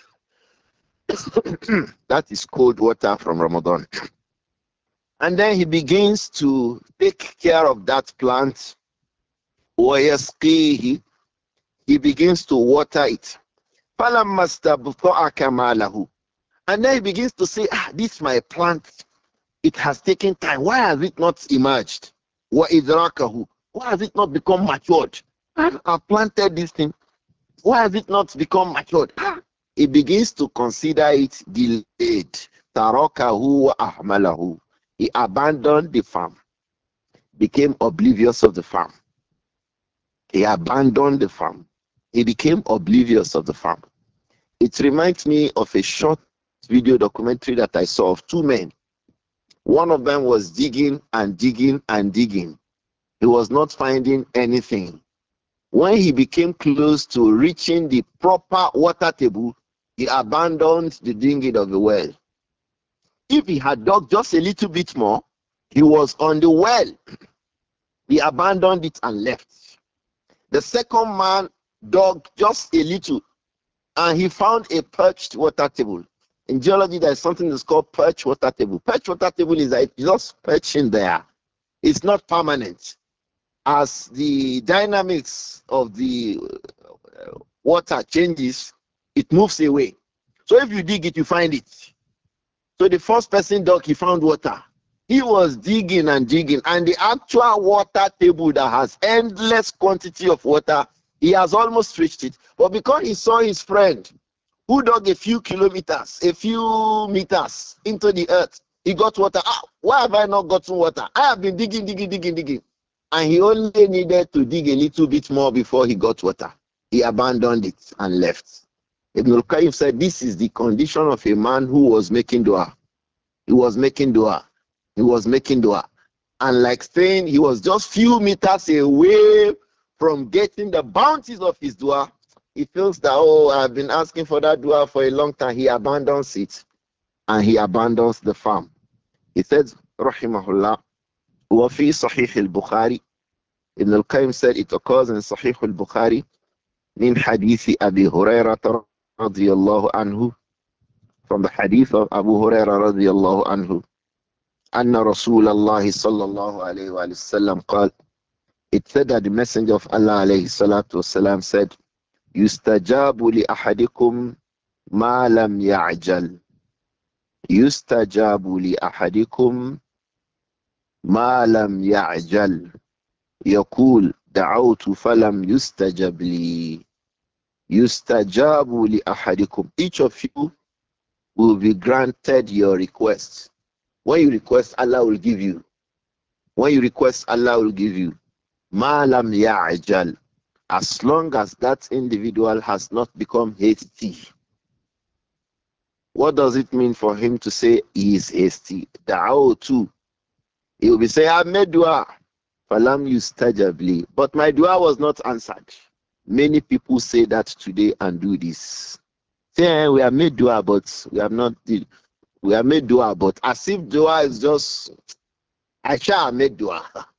that is cold water from Ramadan. And then he begins to take care of that plant. وَيَسْقِيهِ, he begins to water it. فَلَمَّا اسْتَبْطَأَ كَمَالَهُ, and then he begins to say, ah, this my plant, it has taken time. Why has it not emerged? وَإِدْرَاكَهُ, why has it not become matured? I've planted this thing. Why has it not become matured? Ah, he begins to consider it delayed. Tarakahu wa ahmalahu. He abandoned the farm, became oblivious of the farm. He abandoned the farm. He became oblivious of the farm. It reminds me of a short video documentary that I saw of two men. One of them was digging and digging and digging. He was not finding anything. When he became close to reaching the proper water table, he abandoned the digging of the well. If he had dug just a little bit more, he was on the well. He abandoned it and left. The second man dug just a little and he found a perched water table. In geology, there's something that's called perched water table. Perched water table is like just perching there. It's not permanent. As the dynamics of the uh, water changes, it moves away. So if you dig it, you find it. So the first person dug, he found water. He was digging and digging, and the actual water table that has endless quantity of water, he has almost reached it. But because he saw his friend who dug a few kilometers, a few meters into the earth, he got water. Ah, why have I not gotten water? I have been digging, digging, digging, digging. And he only needed to dig a little bit more before he got water. He abandoned it and left. Ibn al-Qayyim said this is the condition of a man who was making dua. He was making dua. He was making dua. And like saying he was just few meters away from getting the bounties of his dua. He feels that, oh, I've been asking for that dua for a long time. He abandons it and he abandons the farm. He says, Rahimahullah, وفي صحيح البخاري. Ibn al-Qayyim said it occurs in Sahih al-Bukhari من حديث أبي هريرة رضي الله عنه, from the hadith of Abu Huraira رضي الله عنه, أن رسول الله صلى الله عليه وسلم قال, it said that the messenger of Allah عليه الصلاة والسلام said, يستجاب لأحدكم ما لم يعجل. يستجاب لأحدكم ما لم يعجل. يقول دعوت فلم يستجب لي. يستجاب لأحدكم. Each of you will be granted your request. When you request, Allah will give you. When you request, Allah will give you. ما لم يعجل. As long as that individual has not become hasty. What does it mean for him to say he is hasty? Da'awtu. He will be saying, I made dua. Falam yustajabli. But my dua was not answered. Many people say that today and do this. Say, eh, we have made dua, but we have not did. We have made dua, but as if dua is just, I shall made dua.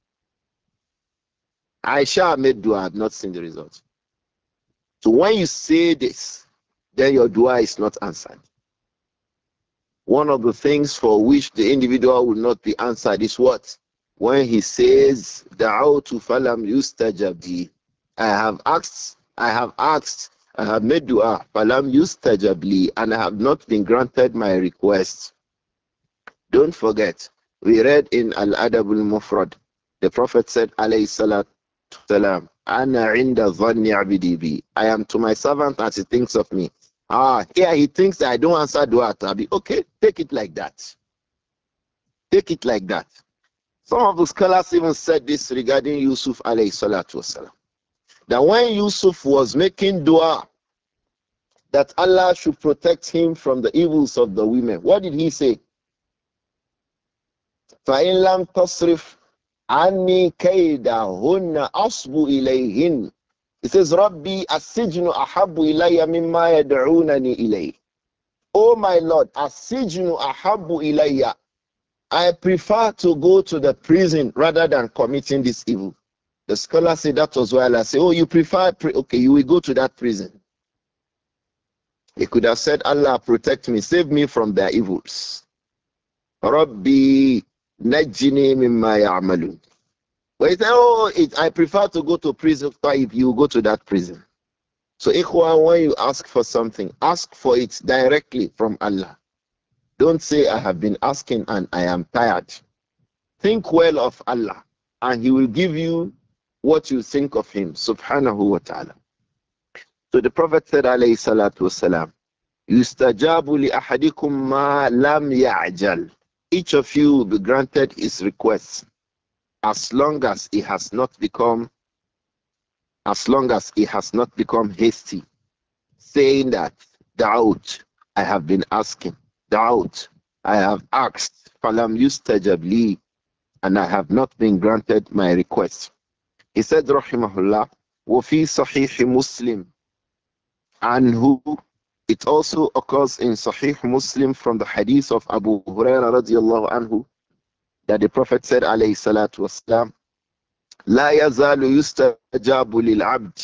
I shall made dua, I have not seen the result. So when you say this, then your dua is not answered. One of the things for which the individual will not be answered is what? When he says, Da'awtu falam yustajabli. I have asked, I have asked, I have made dua, falam yustajabli, and I have not been granted my request. Don't forget, we read in Al-Adab al-Mufrad, the Prophet said, alayhi salatu salam, Ana inda dhanni abdi bi. I am to my servant as he thinks of me. Ah, here he thinks that I don't answer dua, Tabi. Okay, take it like that. Take it like that. Some of the scholars even said this regarding Yusuf alayhi salatu wasalam. That when Yusuf was making dua, that Allah should protect him from the evils of the women, what did he say? فَإِن لَمْ تَصْرِفْ عَنِّي كَيْدَهُنَّ أَصْبُ إِلَيْهِنَّ. It says, Rabbi as-sijnu ahabbu ilayya mimma yad'unani ilayh. Oh my Lord, as-sijnu ahabbu ilayya. I prefer to go to the prison rather than committing this evil. The scholar said that was why Allah said, oh, you prefer, pre okay, you will go to that prison. He could have said, Allah, protect me, save me from their evils. Rabbi najjini mimma ya'malun. But he said, oh, it, I prefer to go to prison. If you go to that prison. So, ikhwan, when you ask for something, ask for it directly from Allah. Don't say, I have been asking and I am tired. Think well of Allah, and He will give you what you think of Him, subhanahu wa ta'ala. So the Prophet said, alayhi salatu wasalam, yustajabu li ahadikum ma lam ya'jal. Each of you will be granted his request, as long as he has not become, as long as he has not become hasty, saying that, doubt, I have been asking, doubt, I have asked, falam yustajab li, and I have not been granted my request. He said, rahimahullah, وفي صحيح مسلم عنه It also occurs in Sahih Muslim from the hadith of Abu Hurairah radiallahu anhu that the Prophet said alayhi salatu wasalam, لا يزال يستجاب للعبد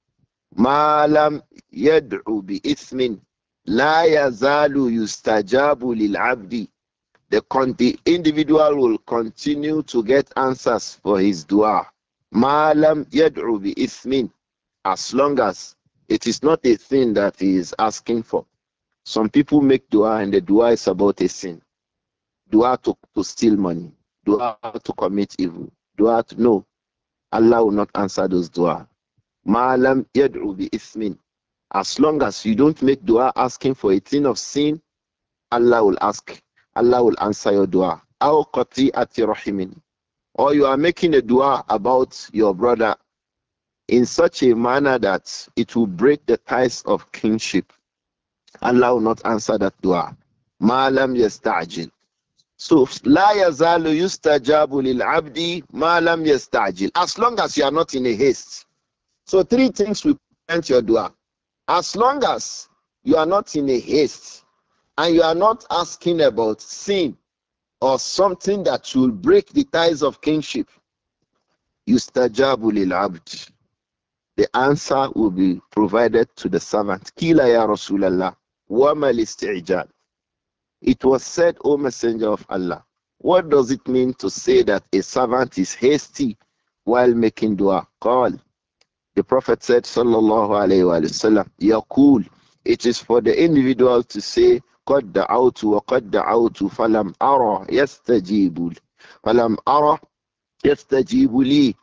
ما لم يدعو بإثم لا يزال يستجاب للعبد. The, con- the individual will continue to get answers for his dua. ما لم يدعو بإثم, as long as it is not a thing that he is asking for. Some people make dua and the dua is about a sin. Dua to, to steal money. Dua to commit evil. Dua to no. Allah will not answer those dua. Ma'alam yad'u bi ismin. As long as you don't make dua asking for a thing of sin, Allah will ask. Allah will answer your dua. Aw qati'ati rahimin. Or you are making a dua about your brother in such a manner that it will break the ties of kinship. Allah will not answer that dua. Ma'alam yasta'jil. So, la yazalu yustajabu lil abdi ma lam yasta'jil. As long as you are not in a haste. So, three things will prevent your dua. As long as you are not in a haste and you are not asking about sin or something that will break the ties of kinship, yustajabu lil abdi. The answer will be provided to the servant. Kila ya Rasulallah, wa mal isti'jal. It was said, O Messenger of Allah, what does it mean to say that a servant is hasty while making dua? Call. The Prophet said, Sallallahu Alaihi Wasallam, Yaqul, it is for the individual to say, قد دعوت وقد دعوت فلم أرى يستجيب فلم أرى يستجيب لي.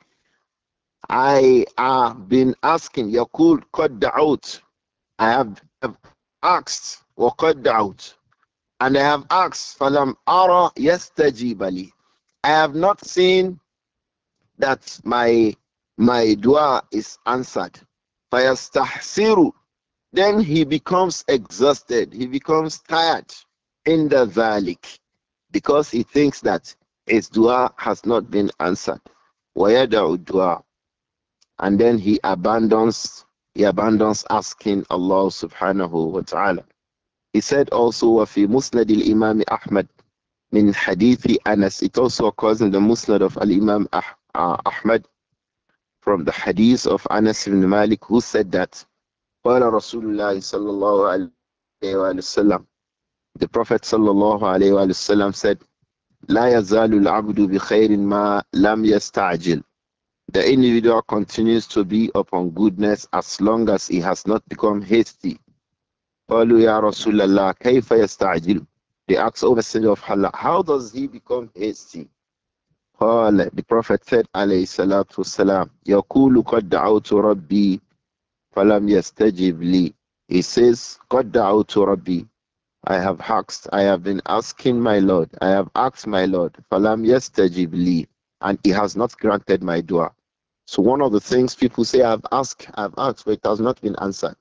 I have been asking, Yaqul, قد دعوت. I have, have asked, وقد دعوت. And I have asked, Falam ara yastajibali. I have not seen that my my dua is answered. Fayastahsiru. Then he becomes exhausted. He becomes tired in the dhalik because he thinks that his dua has not been answered. Wayada'u dua. And then he abandons he abandons asking Allah subhanahu wa ta'ala. He said also, وَفِي مُسْنَدِ الْإِمَامِ أَحْمَدٍ مِنْ حَدِيثِ Anas. It also occurs in the Musnad of Al-Imam ah uh, Ahmad from the hadith of Anas ibn Malik, who said that قال رسول الله صلى الله عليه وسلم, the Prophet صلى الله عليه وسلم said, لا يزال العبد بخير ما لم يستعجل. The individual continues to be upon goodness as long as he has not become hasty. قالوا يا رسول الله كيف يستعجل. They asked, O Messenger of Allah, how does he become hasty? قال, the Prophet said عليه الصلاة والسلام, يقول قد دعوت ربي فلم يستجب لي. He says, قد دعوت ربي. I have asked, I have been asking my Lord, I have asked my Lord, فلم يستجب لي, and he has not granted my dua. So one of the things people say, I've asked, I've asked, but it has not been answered.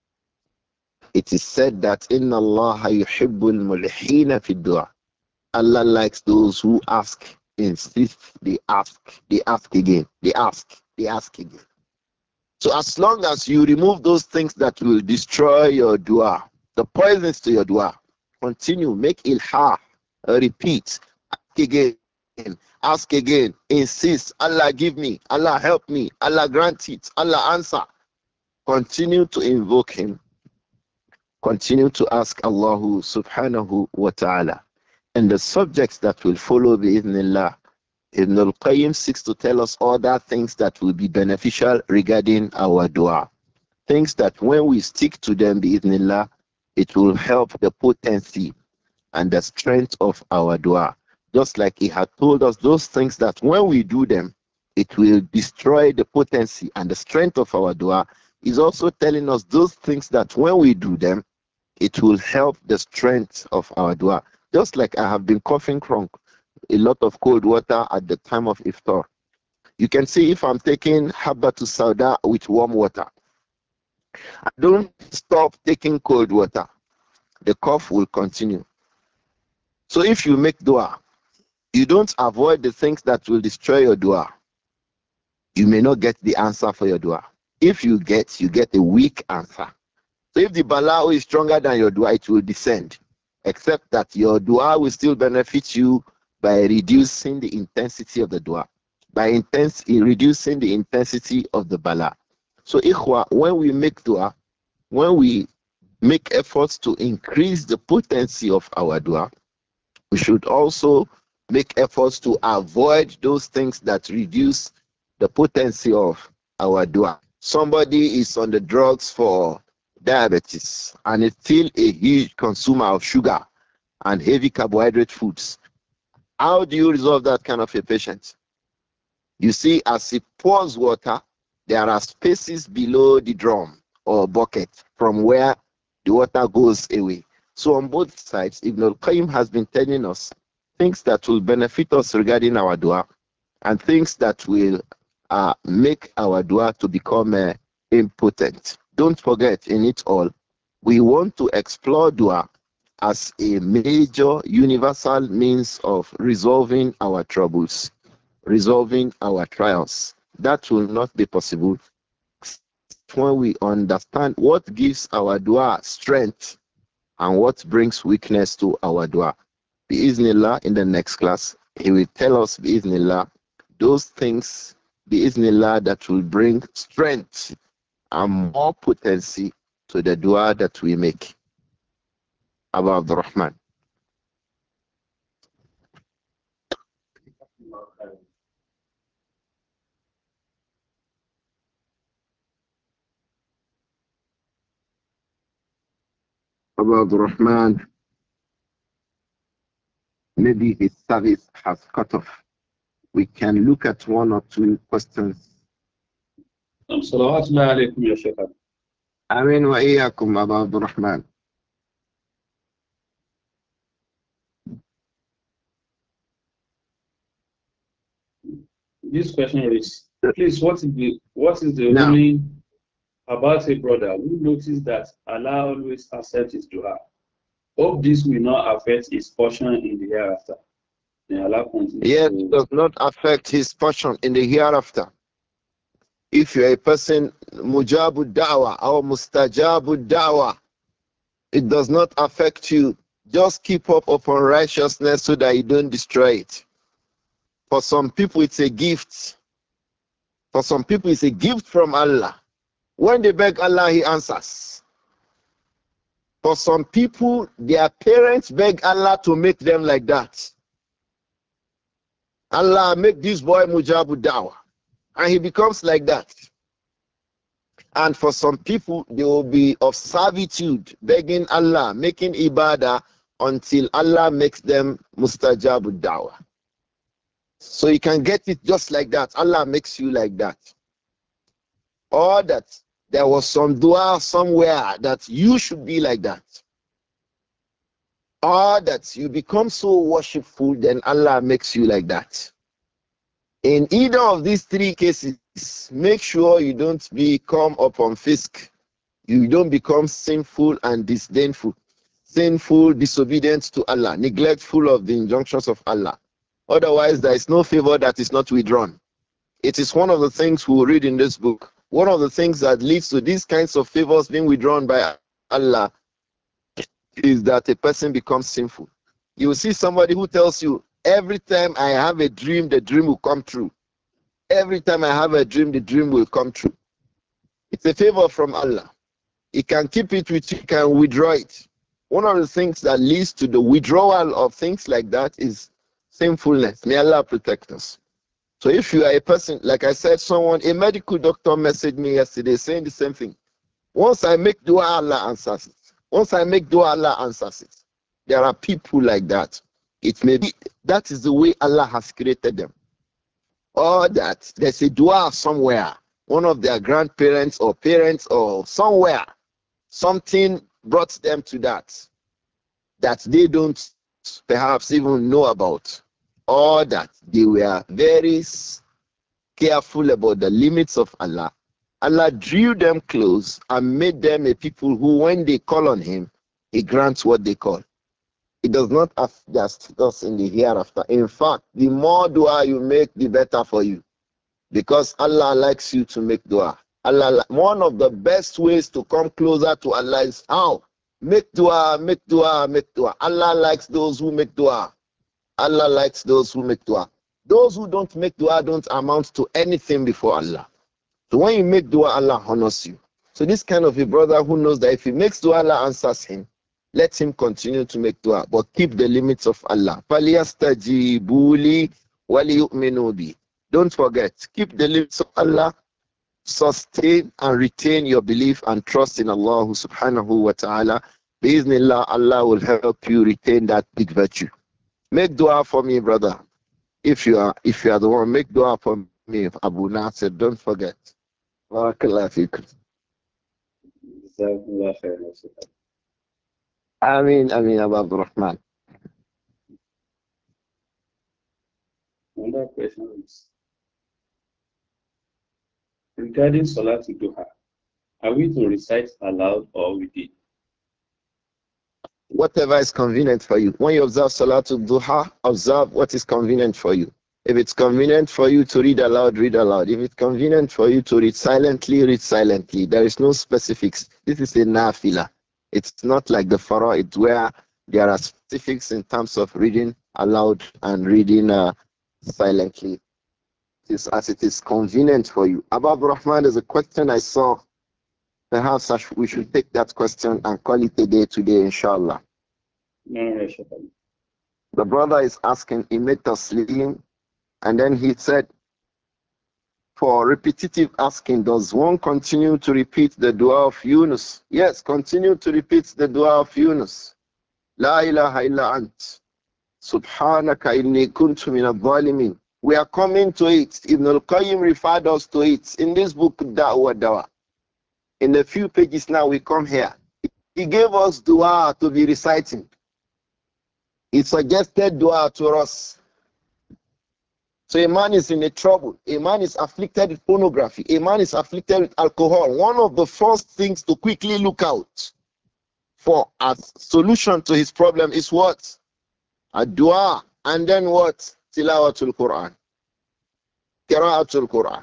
It is said that Inna Allah yuhibbul mulhina fi dua. Allah likes those who ask, insist, they ask, they ask again, they ask, they ask again. So as long as you remove those things that will destroy your dua, the poisons to your dua, continue, make ilha, repeat, ask again, ask again, insist, Allah give me, Allah help me, Allah grant it, Allah answer. Continue to invoke Him. Continue to ask Allah subhanahu wa ta'ala. And the subjects that will follow bi'idhnillah, Ibn al-Qayyim seeks to tell us other things that will be beneficial regarding our dua. Things that when we stick to them bi'idhnillah, it will help the potency and the strength of our dua. Just like he had told us those things that when we do them, it will destroy the potency and the strength of our dua. He's also telling us those things that when we do them, it will help the strength of our dua. Just like I have been coughing from a lot of cold water at the time of iftar. You can see if I'm taking habatu sauda with warm water, I don't stop taking cold water, the cough will continue. So if you make dua, you don't avoid the things that will destroy your dua. You may not get the answer for your dua. If you get, you get a weak answer. So if the bala is stronger than your dua, it will descend. Except that your dua will still benefit you by reducing the intensity of the dua, by intense reducing the intensity of the bala. So ikhwa, when we make dua, when we make efforts to increase the potency of our dua, we should also make efforts to avoid those things that reduce the potency of our dua. Somebody is on the drugs for diabetes and is still a huge consumer of sugar and heavy carbohydrate foods. How do you resolve that kind of a patient? You see, as it pours water, there are spaces below the drum or bucket from where the water goes away. So on both sides, Ibn al-Qayyim has been telling us things that will benefit us regarding our dua and things that will uh, make our dua to become uh, impotent. Don't forget, in it all, we want to explore dua as a major universal means of resolving our troubles, resolving our trials. That will not be possible when we understand what gives our dua strength and what brings weakness to our dua. Biiznillah, in the next class, he will tell us, Biiznillah, those things, Biiznillah, that will bring strength and more potency to the dua that we make. Abu Abdurrahman. Abu Abdurrahman, maybe his service has cut off. We can look at one or two questions. صلوات الله عليكم يا شيخ. آمين وإياكم أبا عبد الرحمن. This question is, please, what is the what is the Now, ruling about a brother who noticed that Allah always accepts his dua? Hope this will not affect his portion in the hereafter. May Allah continue yet to. does not affect his portion in the hereafter. If you're a person, mujabu da'wah or mustajabu da'wah, it does not affect you. Just keep up upon righteousness so that you don't destroy it. For some people, it's a gift. For some people, it's a gift from Allah. When they beg Allah, He answers. For some people, their parents beg Allah to make them like that. Allah, make this boy mujabu da'wah. And he becomes like that. And for some people, they will be of servitude, begging Allah, making ibadah until Allah makes them mustajabu da'wah. So you can get it just like that. Allah makes you like that. Or that there was some dua somewhere that you should be like that. Or that you become so worshipful, then Allah makes you like that. In either of these three cases, make sure you don't become upon fisk. You don't become sinful and disdainful. Sinful, disobedient to Allah, neglectful of the injunctions of Allah. Otherwise, there is no favor that is not withdrawn. It is one of the things we will read in this book. One of the things that leads to these kinds of favors being withdrawn by Allah is that a person becomes sinful. You will see somebody who tells you, every time I have a dream, the dream will come true. Every time I have a dream, the dream will come true. It's a favor from Allah. He can keep it with you, he can withdraw it. One of the things that leads to the withdrawal of things like that is sinfulness. May Allah protect us. So if you are a person, like I said, someone, a medical doctor messaged me yesterday saying the same thing. Once I make dua, Allah answers it. Once I make dua, Allah answers it. There are people like that. It may be that is the way Allah has created them. Or that there's a dua somewhere, one of their grandparents or parents or somewhere, something brought them to that, that they don't perhaps even know about. Or that they were very careful about the limits of Allah. Allah drew them close and made them a people who, when they call on Him, He grants what they call. It does not affect their status in the hereafter. In fact, the more dua you make, the better for you. Because Allah likes you to make dua. Allah, one of the best ways to come closer to Allah is how? Make dua, make dua, make dua. Allah likes those who make dua. Allah likes those who make dua. Those who don't make dua don't amount to anything before Allah. So when you make dua, Allah honors you. So this kind of a brother who knows that if he makes dua, Allah answers him. Let him continue to make dua, but keep the limits of Allah. فَلْيَسْتَجِيبُوا لِي وَلِيُؤْمِنُوا بِي. Don't forget, keep the limits of Allah, sustain and retain your belief and trust in Allah subhanahu wa ta'ala. Bismillah, Allah will help you retain that big virtue. Make dua for me, brother. If you are if you are the one, make dua for me. Abu Nasir, don't forget. Barakallah fikum. Ameen, Ameen, Abu Abdurrahman. Another question is regarding Salatul Duha. Are we to recite aloud or we did? Whatever is convenient for you. When you observe Salatul Duha, observe what is convenient for you. If it's convenient for you to read aloud, read aloud. If it's convenient for you to read silently, read silently. There is no specifics. This is a nafila. It's not like the fara'id where there are specifics in terms of reading aloud and reading uh, silently. It is as it is convenient for you. Abu Rahman, there's a question I saw. Perhaps we should take that question and call it a day today, inshallah. The brother is asking, he made taslim, and then he said, for repetitive asking, does one continue to repeat the dua of Yunus? Yes, continue to repeat the dua of Yunus. La ilaha illa ant. Subhanaka inni kuntu min al-zalimin. We are coming to it. Ibn al-Qayyim referred us to it in this book, Da'wah Dawa. In a few pages now, we come here. He gave us dua to be reciting. He suggested dua to us. So a man is in a trouble. A man is afflicted with pornography. A man is afflicted with alcohol. One of the first things to quickly look out for as solution to his problem is what? A dua. And then what? Tilawatul Quran. Qira'atul Quran.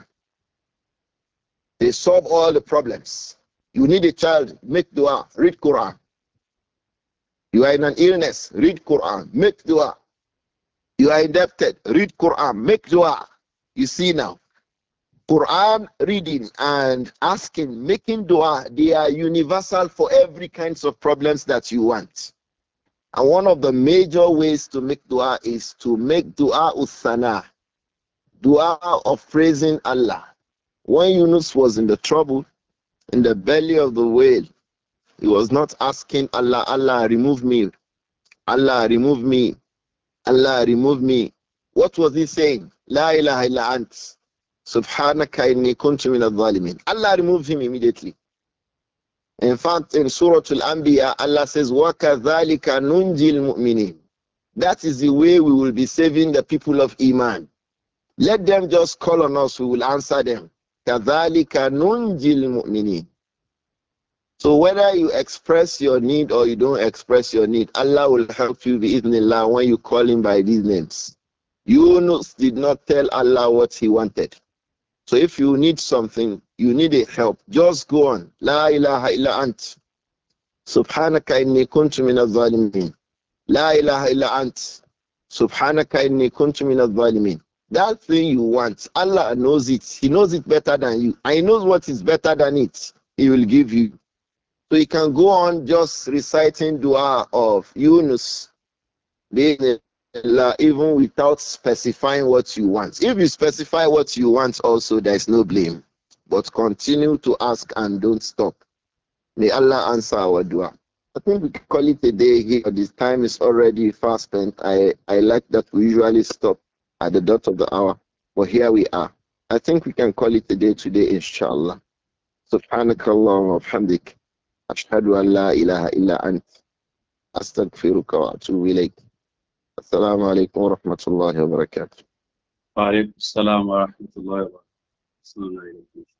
They solve all the problems. You need a child, make dua, read Quran. You are in an illness, read Quran, make dua. You are indebted, read Quran, make dua. You see now, Quran reading and asking, making dua, they are universal for every kinds of problems that you want. And one of the major ways to make dua is to make dua uthana, dua of praising Allah. When Yunus was in the trouble, in the belly of the whale, he was not asking Allah, Allah, remove me. Allah, remove me. Allah, remove me. What was he saying? La ilaha illa ant. Subhanaka inni kuntu min al-zalimin. Allah removed him immediately. In fact, in Surah Al-Anbiya, Allah says, وَكَذَلِكَ نُنْجِي الْمُؤْمِنِينَ. That is the way we will be saving the people of Iman. Let them just call on us, we will answer them. كَذَلِكَ نُنْجِي الْمُؤْمِنِينَ. So whether you express your need or you don't express your need, Allah will help you bi'idhnillah when you call him by these names. Yunus did not tell Allah what he wanted. So if you need something, you need a help, just go on. La ilaha illa ant. Subhanaka inni kuntu min al-zalimin. La ilaha illa ant. Subhanaka inni kuntu min al-zalimin. That thing you want, Allah knows it. He knows it better than you. And he knows what is better than it. He will give you. So you can go on just reciting dua of Yunus, even without specifying what you want. If you specify what you want also, there is no blame. But continue to ask and don't stop. May Allah answer our dua. I think we can call it a day here. This time is already fast spent. I, I like that we usually stop at the dot of the hour. But here we are. I think we can call it a day today, inshallah. Subhanakallah wa bihamdik. أشهد أن لا إله إلا أنت أستغفرك وأتوب إليك. السلام عليكم ورحمة الله وبركاته. وعليكم السلام ورحمة الله وبركاته.